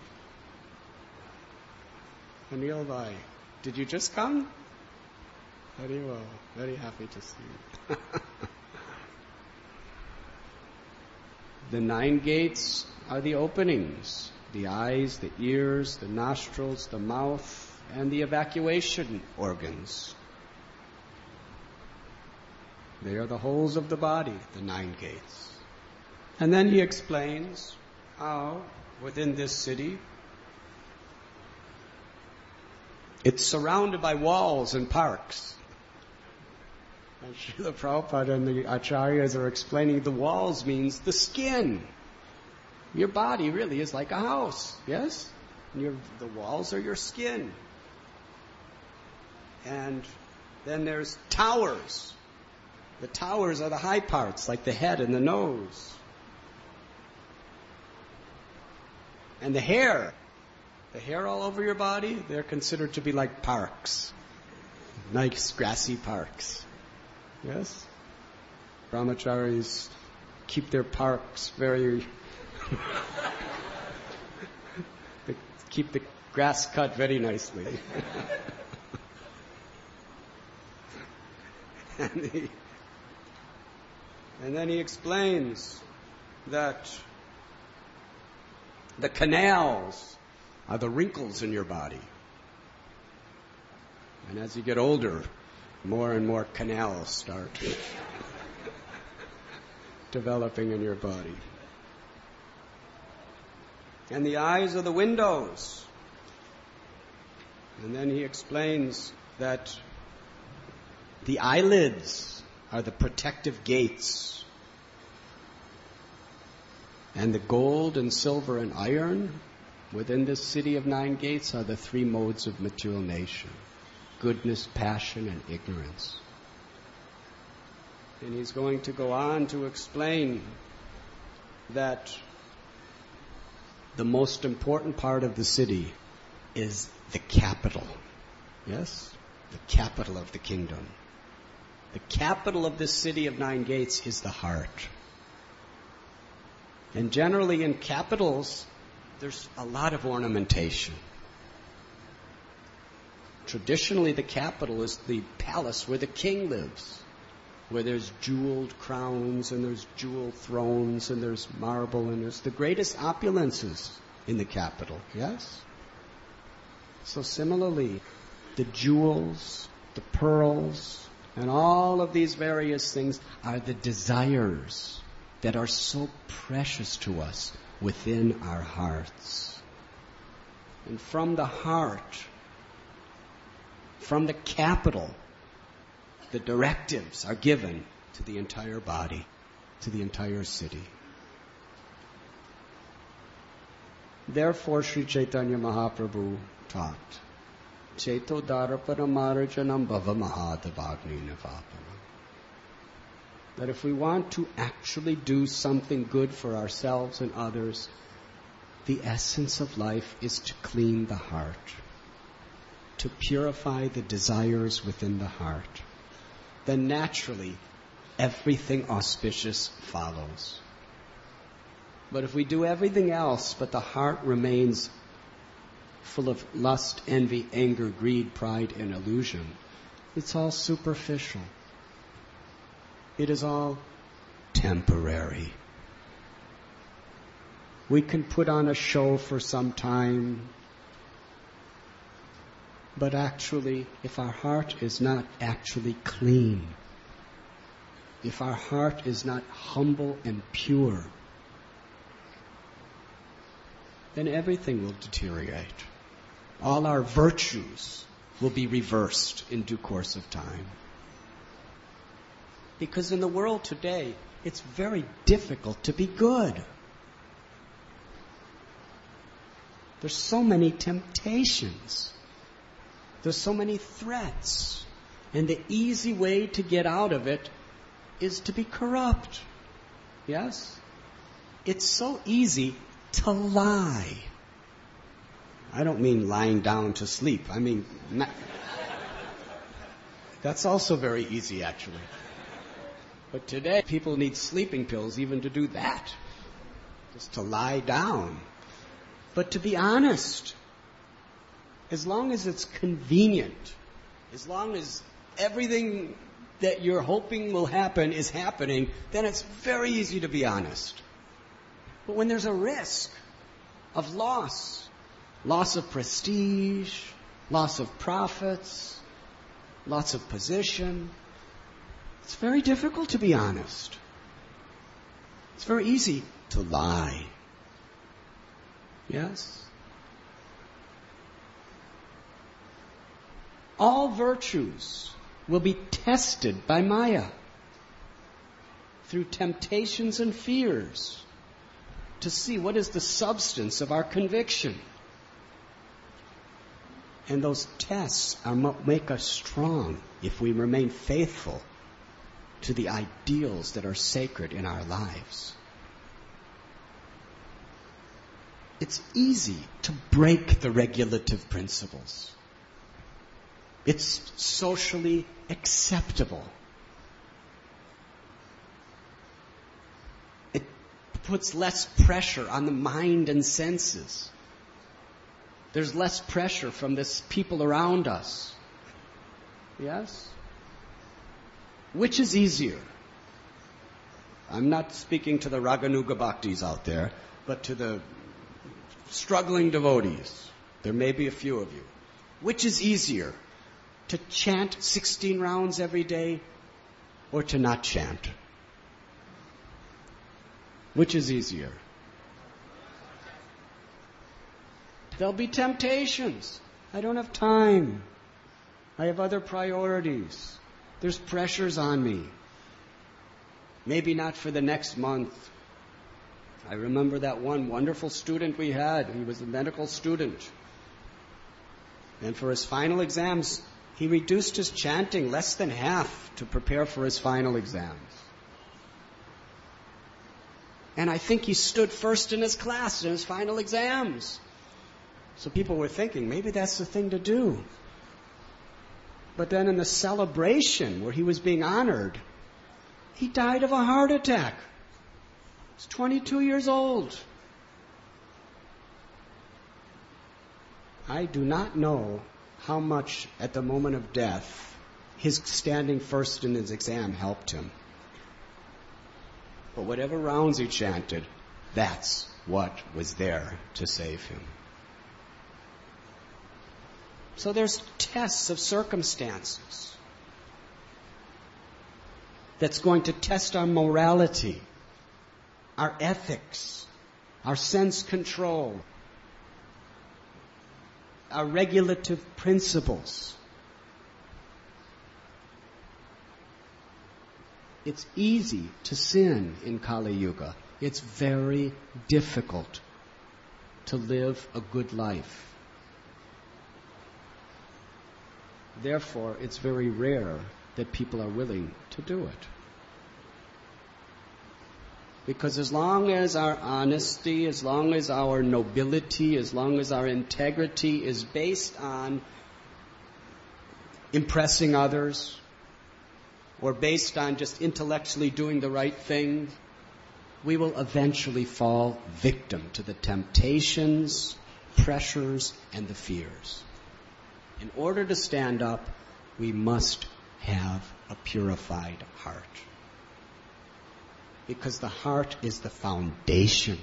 Anil Bhai, did you just come? Very well. Very happy to see you. The nine gates are the openings. The eyes, the ears, the nostrils, the mouth, and the evacuation organs. They are the holes of the body, the nine gates. And then he explains how within this city it's surrounded by walls and parks. And Srila Prabhupada and the Acharyas are explaining the walls means the skin. Your body really is like a house, yes? And your, the walls are your skin. And Then there's towers. The towers are the high parts, like the head and the nose. And the hair. The hair all over your body, they're considered to be like parks. Nice grassy parks. Yes? Brahmacharis keep their parks very... they keep the grass cut very nicely. and, he, and then he explains that the canals are the wrinkles in your body. And as you get older, more and more canals start developing in your body. And the eyes are the windows. And then he explains that the eyelids are the protective gates. And the gold and silver and iron within this city of nine gates are the three modes of material nation: goodness, passion, and ignorance. And he's going to go on to explain that the most important part of the city is the capital. Yes? The capital of the kingdom. The capital of this city of nine gates is the heart. And generally in capitals, there's a lot of ornamentation. Traditionally, the capital is the palace where the king lives, where there's jeweled crowns and there's jeweled thrones and there's marble and there's the greatest opulences in the capital, yes? So similarly, the jewels, the pearls, and all of these various things are the desires that are so precious to us within our hearts. And from the heart, from the capital, the directives are given to the entire body, to the entire city. Therefore, Sri Chaitanya Mahaprabhu taught, Cheto Dharaparamarjanam Bhava Mahadavagni Navapana. That if we want to actually do something good for ourselves and others, the essence of life is to clean the heart, to purify the desires within the heart. Then naturally, everything auspicious follows. But if we do everything else, but the heart remains full of lust, envy, anger, greed, pride, and illusion, it's all superficial. It is all temporary. We can put on a show for some time, but actually, if our heart is not actually clean, if our heart is not humble and pure, then everything will deteriorate. All our virtues will be reversed in due course of time. Because in the world today, it's very difficult to be good. There's so many temptations. There's so many threats. And the easy way to get out of it is to be corrupt. Yes? It's so easy to lie. I don't mean lying down to sleep. I mean, not, that's also very easy, actually. But today, people need sleeping pills even to do that. Just to lie down. But to be honest, as long as it's convenient, as long as everything that you're hoping will happen is happening, then it's very easy to be honest. But when there's a risk of loss, loss of prestige, loss of profits, loss of position, it's very difficult to be honest. It's very easy to lie. Yes? All virtues will be tested by Maya through temptations and fears to see what is the substance of our conviction. And those tests are what make us strong if we remain faithful to the ideals that are sacred in our lives. It's easy to break the regulative principles. It's socially acceptable. It puts less pressure on the mind and senses. There's less pressure from this people around us. Yes? Which is easier? I'm not speaking to the Raganuga Bhaktis out there, but to the struggling devotees. There may be a few of you. Which is easier? To chant sixteen rounds every day or to not chant? Which is easier? There'll be temptations. I don't have time. I have other priorities. There's pressures on me. Maybe not for the next month. I remember that one wonderful student we had. He was a medical student. And for his final exams, he reduced his chanting less than half to prepare for his final exams. And I think he stood first in his class in his final exams. So people were thinking, maybe that's the thing to do. But then in the celebration where he was being honored, he died of a heart attack. He's twenty-two years old. I do not know how much at the moment of death his standing first in his exam helped him. But whatever rounds he chanted, that's what was there to save him. So there's tests of circumstances that's going to test our morality, our ethics, our sense control, our regulative principles. It's easy to sin in Kali Yuga. It's very difficult to live a good life. Therefore, it's very rare that people are willing to do it. Because as long as our honesty, as long as our nobility, as long as our integrity is based on impressing others, or based on just intellectually doing the right thing, we will eventually fall victim to the temptations, pressures, and the fears. In order to stand up, we must have a purified heart. Because the heart is the foundation.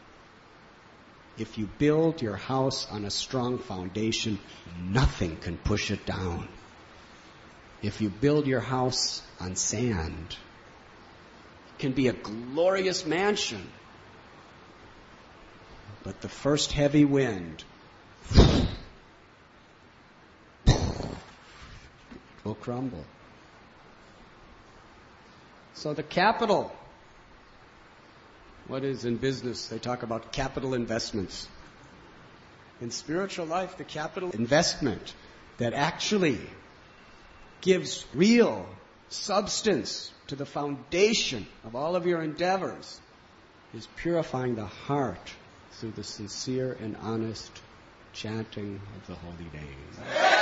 If you build your house on a strong foundation, nothing can push it down. If you build your house on sand, it can be a glorious mansion. But the first heavy wind will crumble. So the capital, what is in business? They talk about capital investments. In spiritual life, the capital investment that actually gives real substance to the foundation of all of your endeavors is purifying the heart through the sincere and honest chanting of the holy name.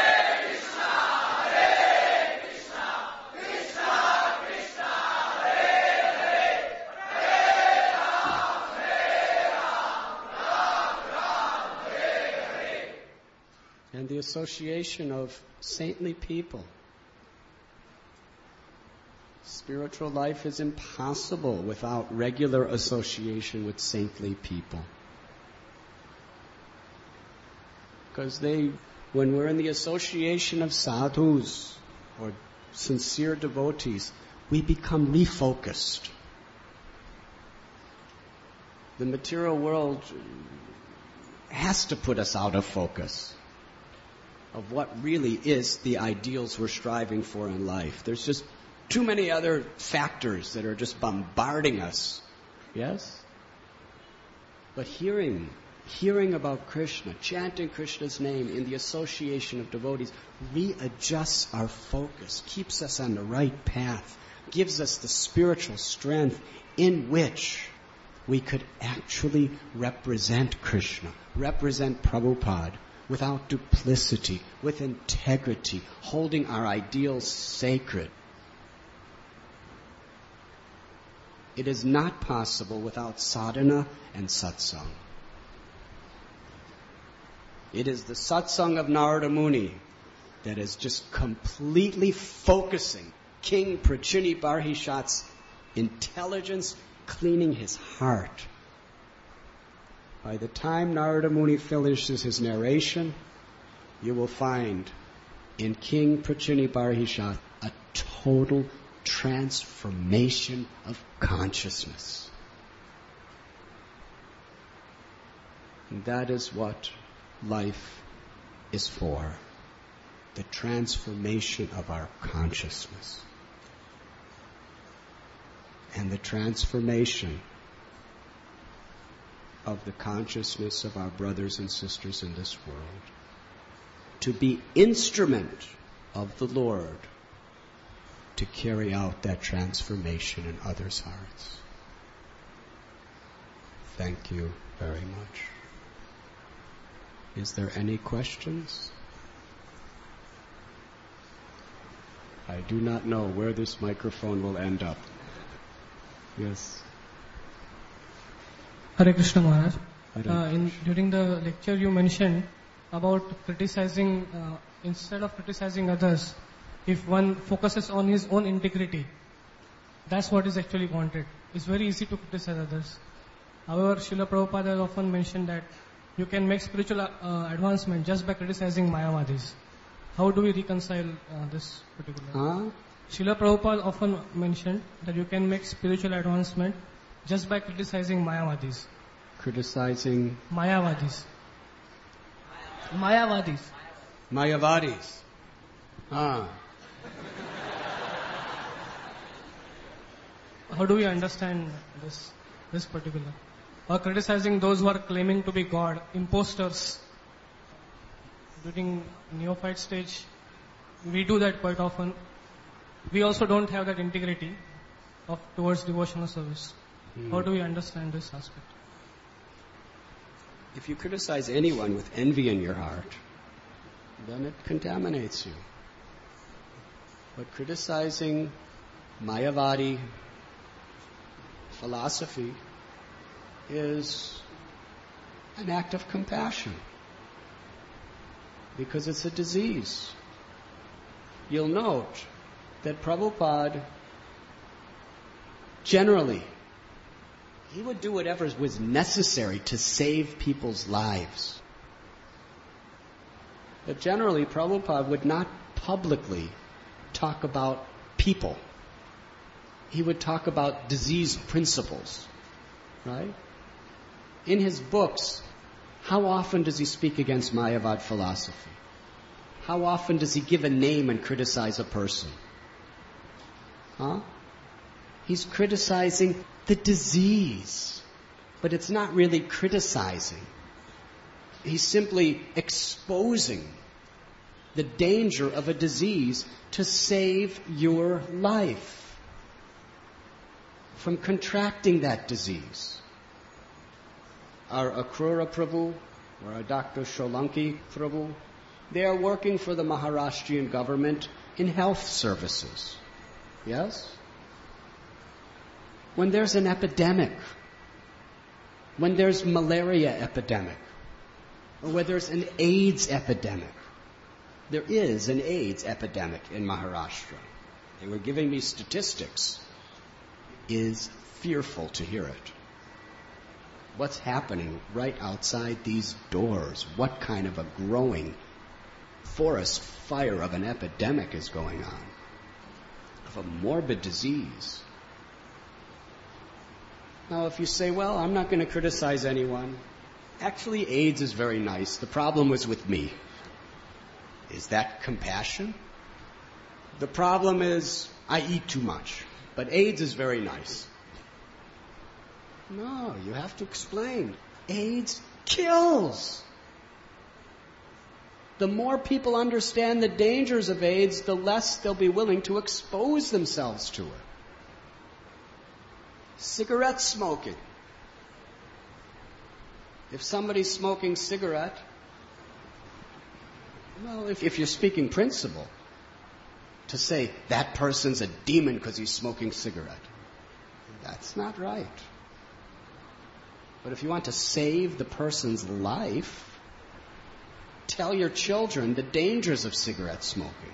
And the association of saintly people. Spiritual life is impossible without regular association with saintly people. Because they, when we're in the association of sadhus or sincere devotees, we become refocused. The material world has to put us out of focus of what really is the ideals we're striving for in life. There's just too many other factors that are just bombarding us. Yes? But hearing, hearing about Krishna, chanting Krishna's name in the association of devotees, readjusts our focus, keeps us on the right path, gives us the spiritual strength in which we could actually represent Krishna, represent Prabhupada without duplicity, with integrity, holding our ideals sacred. It is not possible without sadhana and satsang. It is the satsang of Narada Muni that is just completely focusing King Prachini Barhishat's intelligence, cleaning his heart. By the time Narada Muni finishes his narration, you will find in King Prachini Barhishat a total transformation of consciousness. And that is what life is for. The transformation of our consciousness. And the transformation of the consciousness of our brothers and sisters in this world. To be instrument of the Lord to carry out that transformation in others' hearts. Thank you very much. Is there any questions? I do not know where this microphone will end up. Yes. Hare Krishna Maharaj. Hare Uh, in, during the lecture you mentioned about criticizing, uh, instead of criticizing others, if one focuses on his own integrity, that's what is actually wanted. It's very easy to criticize others. However, Srila Prabhupada has often mentioned that you can make spiritual uh, advancement just by criticizing Mayavadis. How do we reconcile uh, this particular? Huh? Srila Prabhupada often mentioned that you can make spiritual advancement just by criticizing Mayavadis. Criticizing Mayavadis. Mayavadis. Mayavadis. Ah. How do we understand this, this particular? Or criticizing those who are claiming to be God, imposters. During neophyte stage, we do that quite often. We also don't have that integrity of towards devotional service. Hmm. How do we understand this aspect? If you criticize anyone with envy in your heart, then it contaminates you. But criticizing Mayavadi philosophy is an act of compassion, because it's a disease. You'll note that Prabhupada, generally, he would do whatever was necessary to save people's lives. But generally, Prabhupada would not publicly talk about people. He would talk about disease principles, right? In his books, how often does he speak against Mayavad philosophy? How often does he give a name and criticize a person? Huh? He's criticizing the disease, but it's not really criticizing. He's simply exposing the danger of a disease to save your life from contracting that disease. Our Akrura Prabhu, or our Doctor Sholanki Prabhu, they are working for the Maharashtrian government in health services. Yes? When there's an epidemic, when there's malaria epidemic, or when there's an AIDS epidemic, there is an AIDS epidemic in Maharashtra. They were giving me statistics. It is fearful to hear it. What's happening right outside these doors? What kind of a growing forest fire of an epidemic is going on? Of a morbid disease. Now, if you say, well, I'm not going to criticize anyone. Actually, AIDS is very nice. The problem was with me. Is that compassion? The problem is I eat too much. But AIDS is very nice. No, you have to explain. AIDS Kills. The more people understand the dangers of AIDS, the less they'll be willing to expose themselves to it. Cigarette smoking. If somebody's smoking cigarette, well, if, if you're speaking principle, to say that person's a demon because he's smoking cigarette, that's not right. But if you want to save the person's life, tell your children the dangers of cigarette smoking.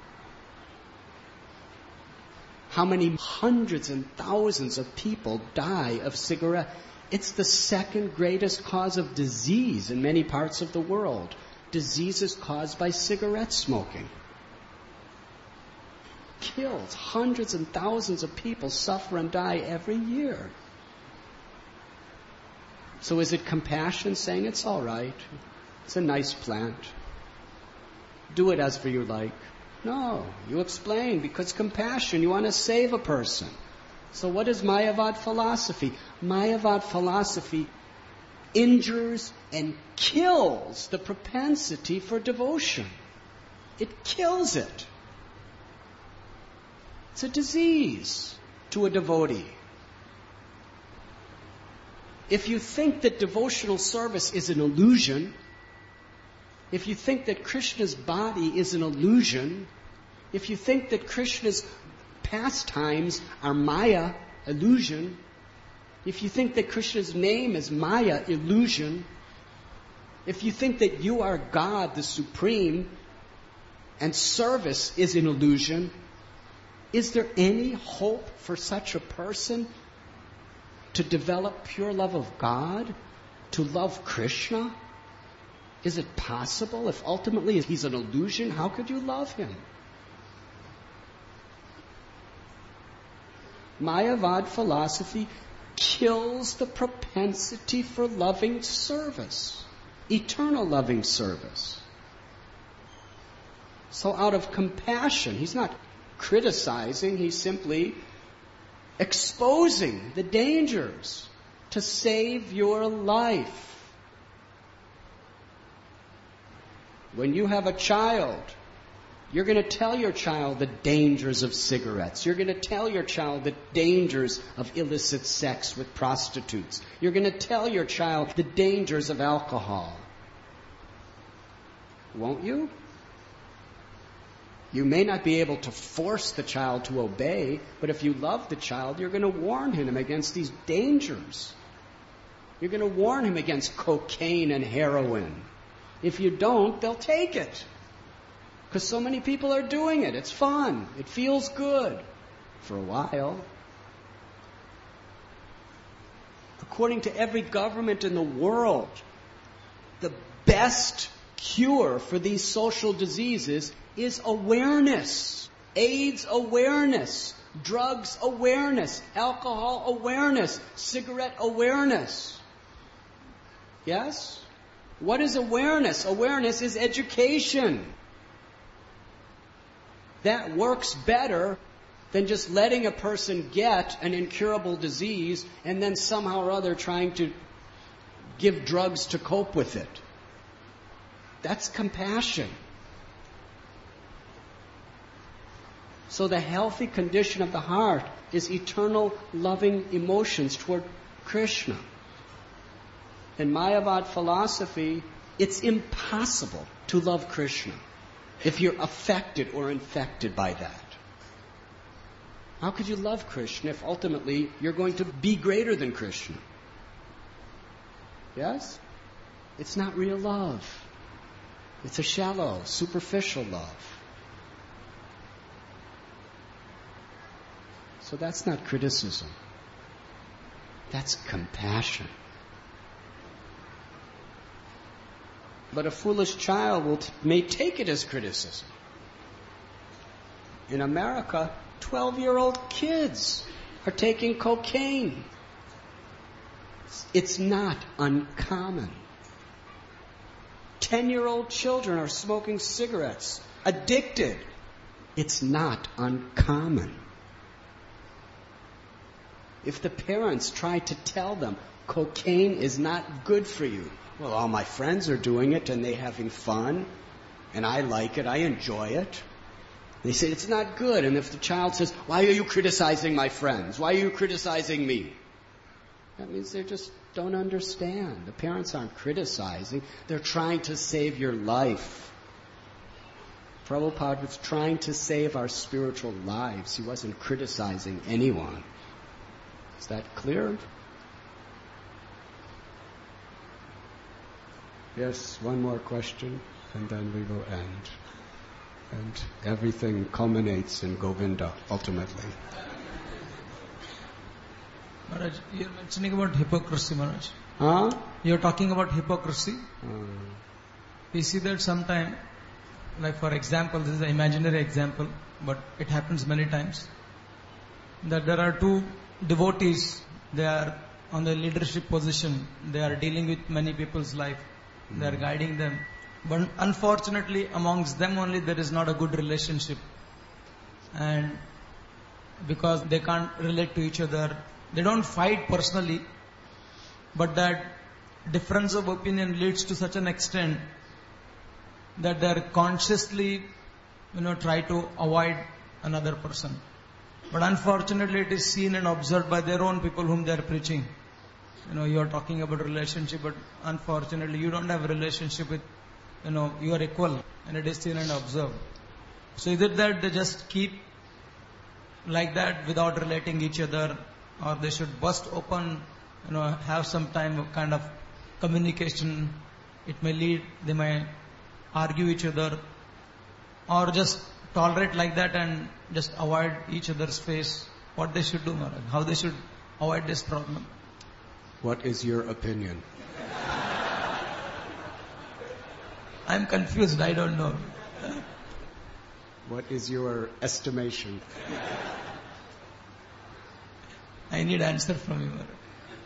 How many hundreds and thousands of people die of cigarette? It's the second greatest cause of disease in many parts of the world. Diseases caused by cigarette smoking. Kills hundreds and thousands of people, suffer and die every year. So is it compassion saying it's all right? It's a nice plant. Do it as for you like. No, you explain, because compassion, you want to save a person. So what is Mayavad philosophy? Mayavad philosophy injures and kills the propensity for devotion. It kills it. It's a disease to a devotee. If you think that devotional service is an illusion, if you think that Krishna's body is an illusion, if you think that Krishna's pastimes are Maya, illusion, if you think that Krishna's name is Maya, illusion, if you think that you are God, the Supreme, and service is an illusion, is there any hope for such a person to develop pure love of God, to love Krishna? Is it possible? If ultimately he's an illusion, how could you love him? Mayavad philosophy kills the propensity for loving service, eternal loving service. So out of compassion, he's not criticizing, he's simply exposing the dangers to save your life. When you have a child, you're going to tell your child the dangers of cigarettes. You're going to tell your child the dangers of illicit sex with prostitutes. You're going to tell your child the dangers of alcohol. Won't you? You may not be able to force the child to obey, but if you love the child, you're going to warn him against these dangers. You're going to warn him against cocaine and heroin. If you don't, they'll take it. Because so many people are doing it. It's fun. It feels good. For a while. According to every government in the world, the best cure for these social diseases is awareness. AIDS awareness. Drugs awareness. Alcohol awareness. Cigarette awareness. Yes? What is awareness? Awareness is education. That works better than just letting a person get an incurable disease and then somehow or other trying to give drugs to cope with it. That's compassion. So the healthy condition of the heart is eternal loving emotions toward Krishna. In Mayavad philosophy, it's impossible to love Krishna if you're affected or infected by that. How could you love Krishna if ultimately you're going to be greater than Krishna? Yes? It's not real love. It's a shallow, superficial love. So that's not criticism. That's compassion. But a foolish child will t- may take it as criticism. In America, twelve-year-old kids are taking cocaine. It's not uncommon. Ten-year-old children are smoking cigarettes, addicted. It's not uncommon. If the parents try to tell them cocaine is not good for you, Well, all my friends are doing it and they're having fun, and I like it, I enjoy it. They say, it's not good. And if the child says, why are you criticizing my friends? Why are you criticizing me? That means they just don't understand. The parents aren't criticizing. They're trying to save your life. Prabhupada was trying to save our spiritual lives. He wasn't criticizing anyone. Is that clear? Yes, one more question, and then we will end. And everything culminates in Govinda, ultimately. Maharaj, you're mentioning about hypocrisy, Maharaj. Huh? You're talking about hypocrisy. Uh, We see that sometime, like for example, this is an imaginary example, but it happens many times, that there are two devotees, they are on the leadership position, they are dealing with many people's life, mm. they are guiding them. But unfortunately, amongst them only there is not a good relationship. And because they can't relate to each other, they don't fight personally, but that difference of opinion leads to such an extent that they are consciously, you know, try to avoid another person. But unfortunately, it is seen and observed by their own people whom they are preaching. You know, you are talking about relationship, but unfortunately, you don't have a relationship with, you know, you are equal, and it is seen and observed. So is it that they just keep like that without relating each other, or they should burst open, you know, have some time of kind of communication? It may lead, they may argue each other, or just tolerate like that and just avoid each other's face. What they should do, Maharaj? How they should avoid this problem? What is your opinion? I'm confused, I don't know. What is your estimation? I need answer from you, Maharaj.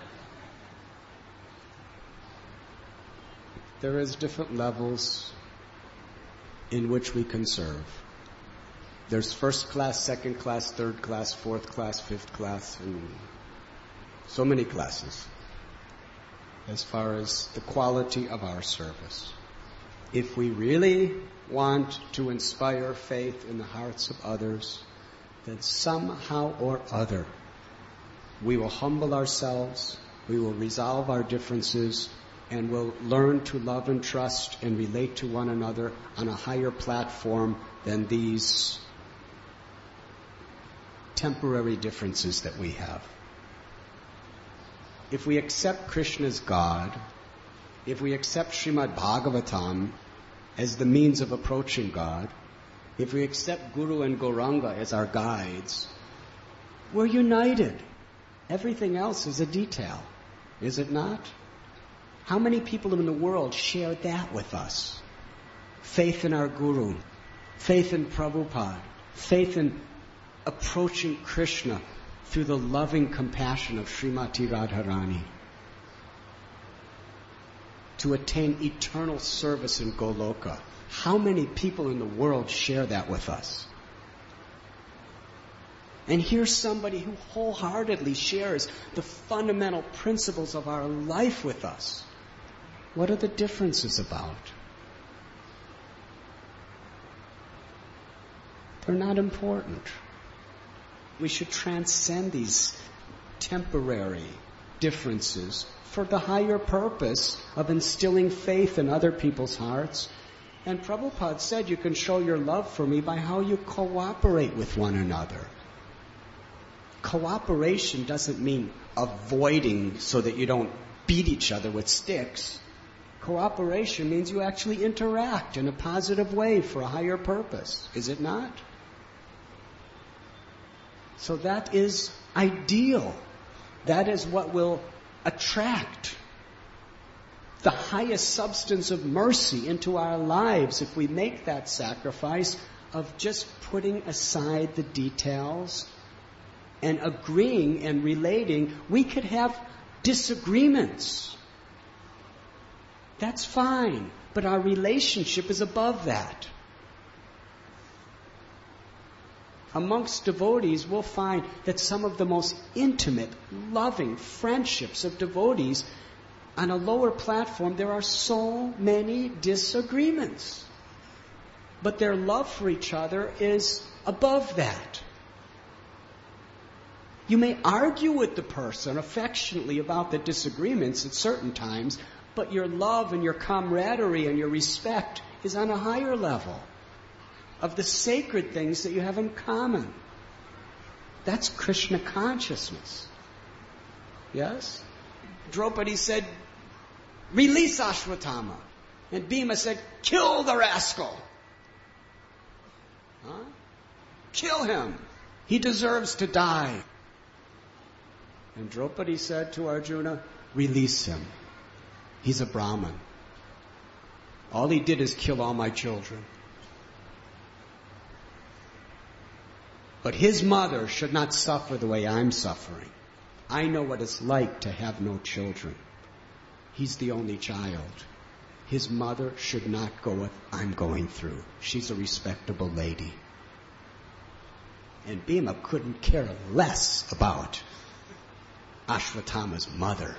There is different levels in which we can serve. There's first class, second class, third class, fourth class, fifth class, and so many classes as far as the quality of our service. If we really want to inspire faith in the hearts of others, then somehow or other we will humble ourselves, we will resolve our differences, and will learn to love and trust and relate to one another on a higher platform than these temporary differences that we have. If we accept Krishna as God, if we accept Srimad Bhagavatam as the means of approaching God, if we accept Guru and Gauranga as our guides, we're united. Everything else is a detail, is it not? How many people in the world share that with us? Faith in our Guru, faith in Prabhupada, faith in approaching Krishna through the loving compassion of Srimati Radharani, to attain eternal service in Goloka. How many people in the world share that with us? And here's somebody who wholeheartedly shares the fundamental principles of our life with us. What are the differences about? They're not important. We should transcend these temporary differences for the higher purpose of instilling faith in other people's hearts. And Prabhupada said you can show your love for me by how you cooperate with one another. Cooperation doesn't mean avoiding so that you don't beat each other with sticks. Cooperation means you actually interact in a positive way for a higher purpose, is it not? So that is ideal. That is what will attract the highest substance of mercy into our lives if we make that sacrifice of just putting aside the details and agreeing and relating. We could have disagreements. That's fine, but our relationship is above that. Amongst devotees, we'll find that some of the most intimate, loving friendships of devotees on a lower platform, there are so many disagreements. But their love for each other is above that. You may argue with the person affectionately about the disagreements at certain times, but your love and your camaraderie and your respect is on a higher level of the sacred things that you have in common. That's Krishna consciousness. Yes? Draupadi said, release Ashwatthama. And Bhima said, kill the rascal. Huh? Kill him. He deserves to die. And Draupadi said to Arjuna, release him. He's a Brahmin. All he did is kill all my children. But his mother should not suffer the way I'm suffering. I know what it's like to have no children. He's the only child. His mother should not go what I'm going through. She's a respectable lady. And Bhima couldn't care less about Ashwatthama's mother.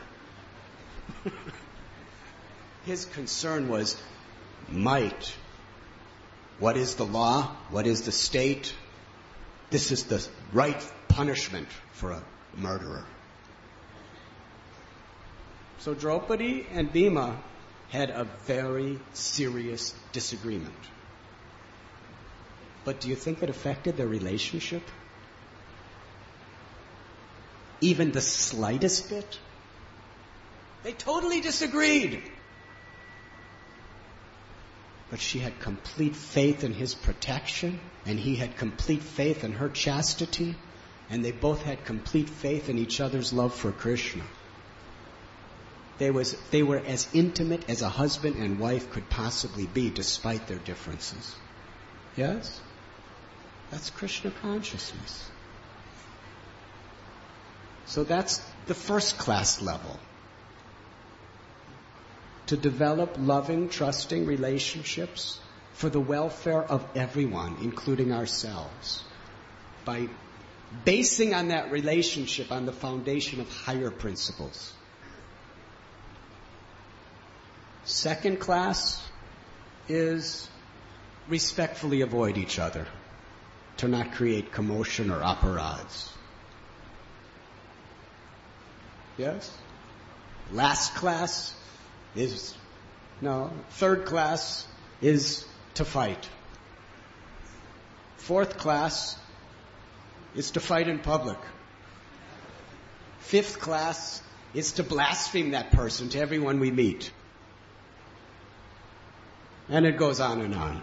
His concern was might. What is the law? What is the state? This is the right punishment for a murderer. So Draupadi and Bhima had a very serious disagreement. But do you think it affected their relationship? Even the slightest bit? They totally disagreed. But she had complete faith in his protection, and he had complete faith in her chastity, and they both had complete faith in each other's love for Krishna. They, was, they were as intimate as a husband and wife could possibly be, despite their differences. Yes? That's Krishna consciousness. So that's the first class level. To develop loving, trusting relationships for the welfare of everyone, including ourselves, by basing on that relationship on the foundation of higher principles. Second class is respectfully avoid each other, to not create commotion or operads. Yes? Last class is, no, third class is to fight. Fourth class is to fight in public. Fifth class is to blaspheme that person to everyone we meet. And it goes on and on.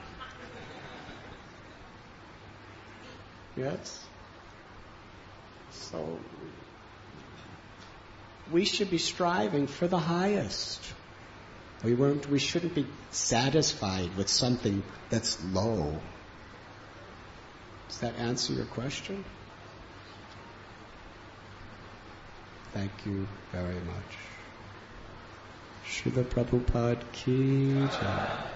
Yes? So, we should be striving for the highest. We weren't, we shouldn't be satisfied with something that's low. Does that answer your question? Thank you very much. Srila Prabhupada ki jai.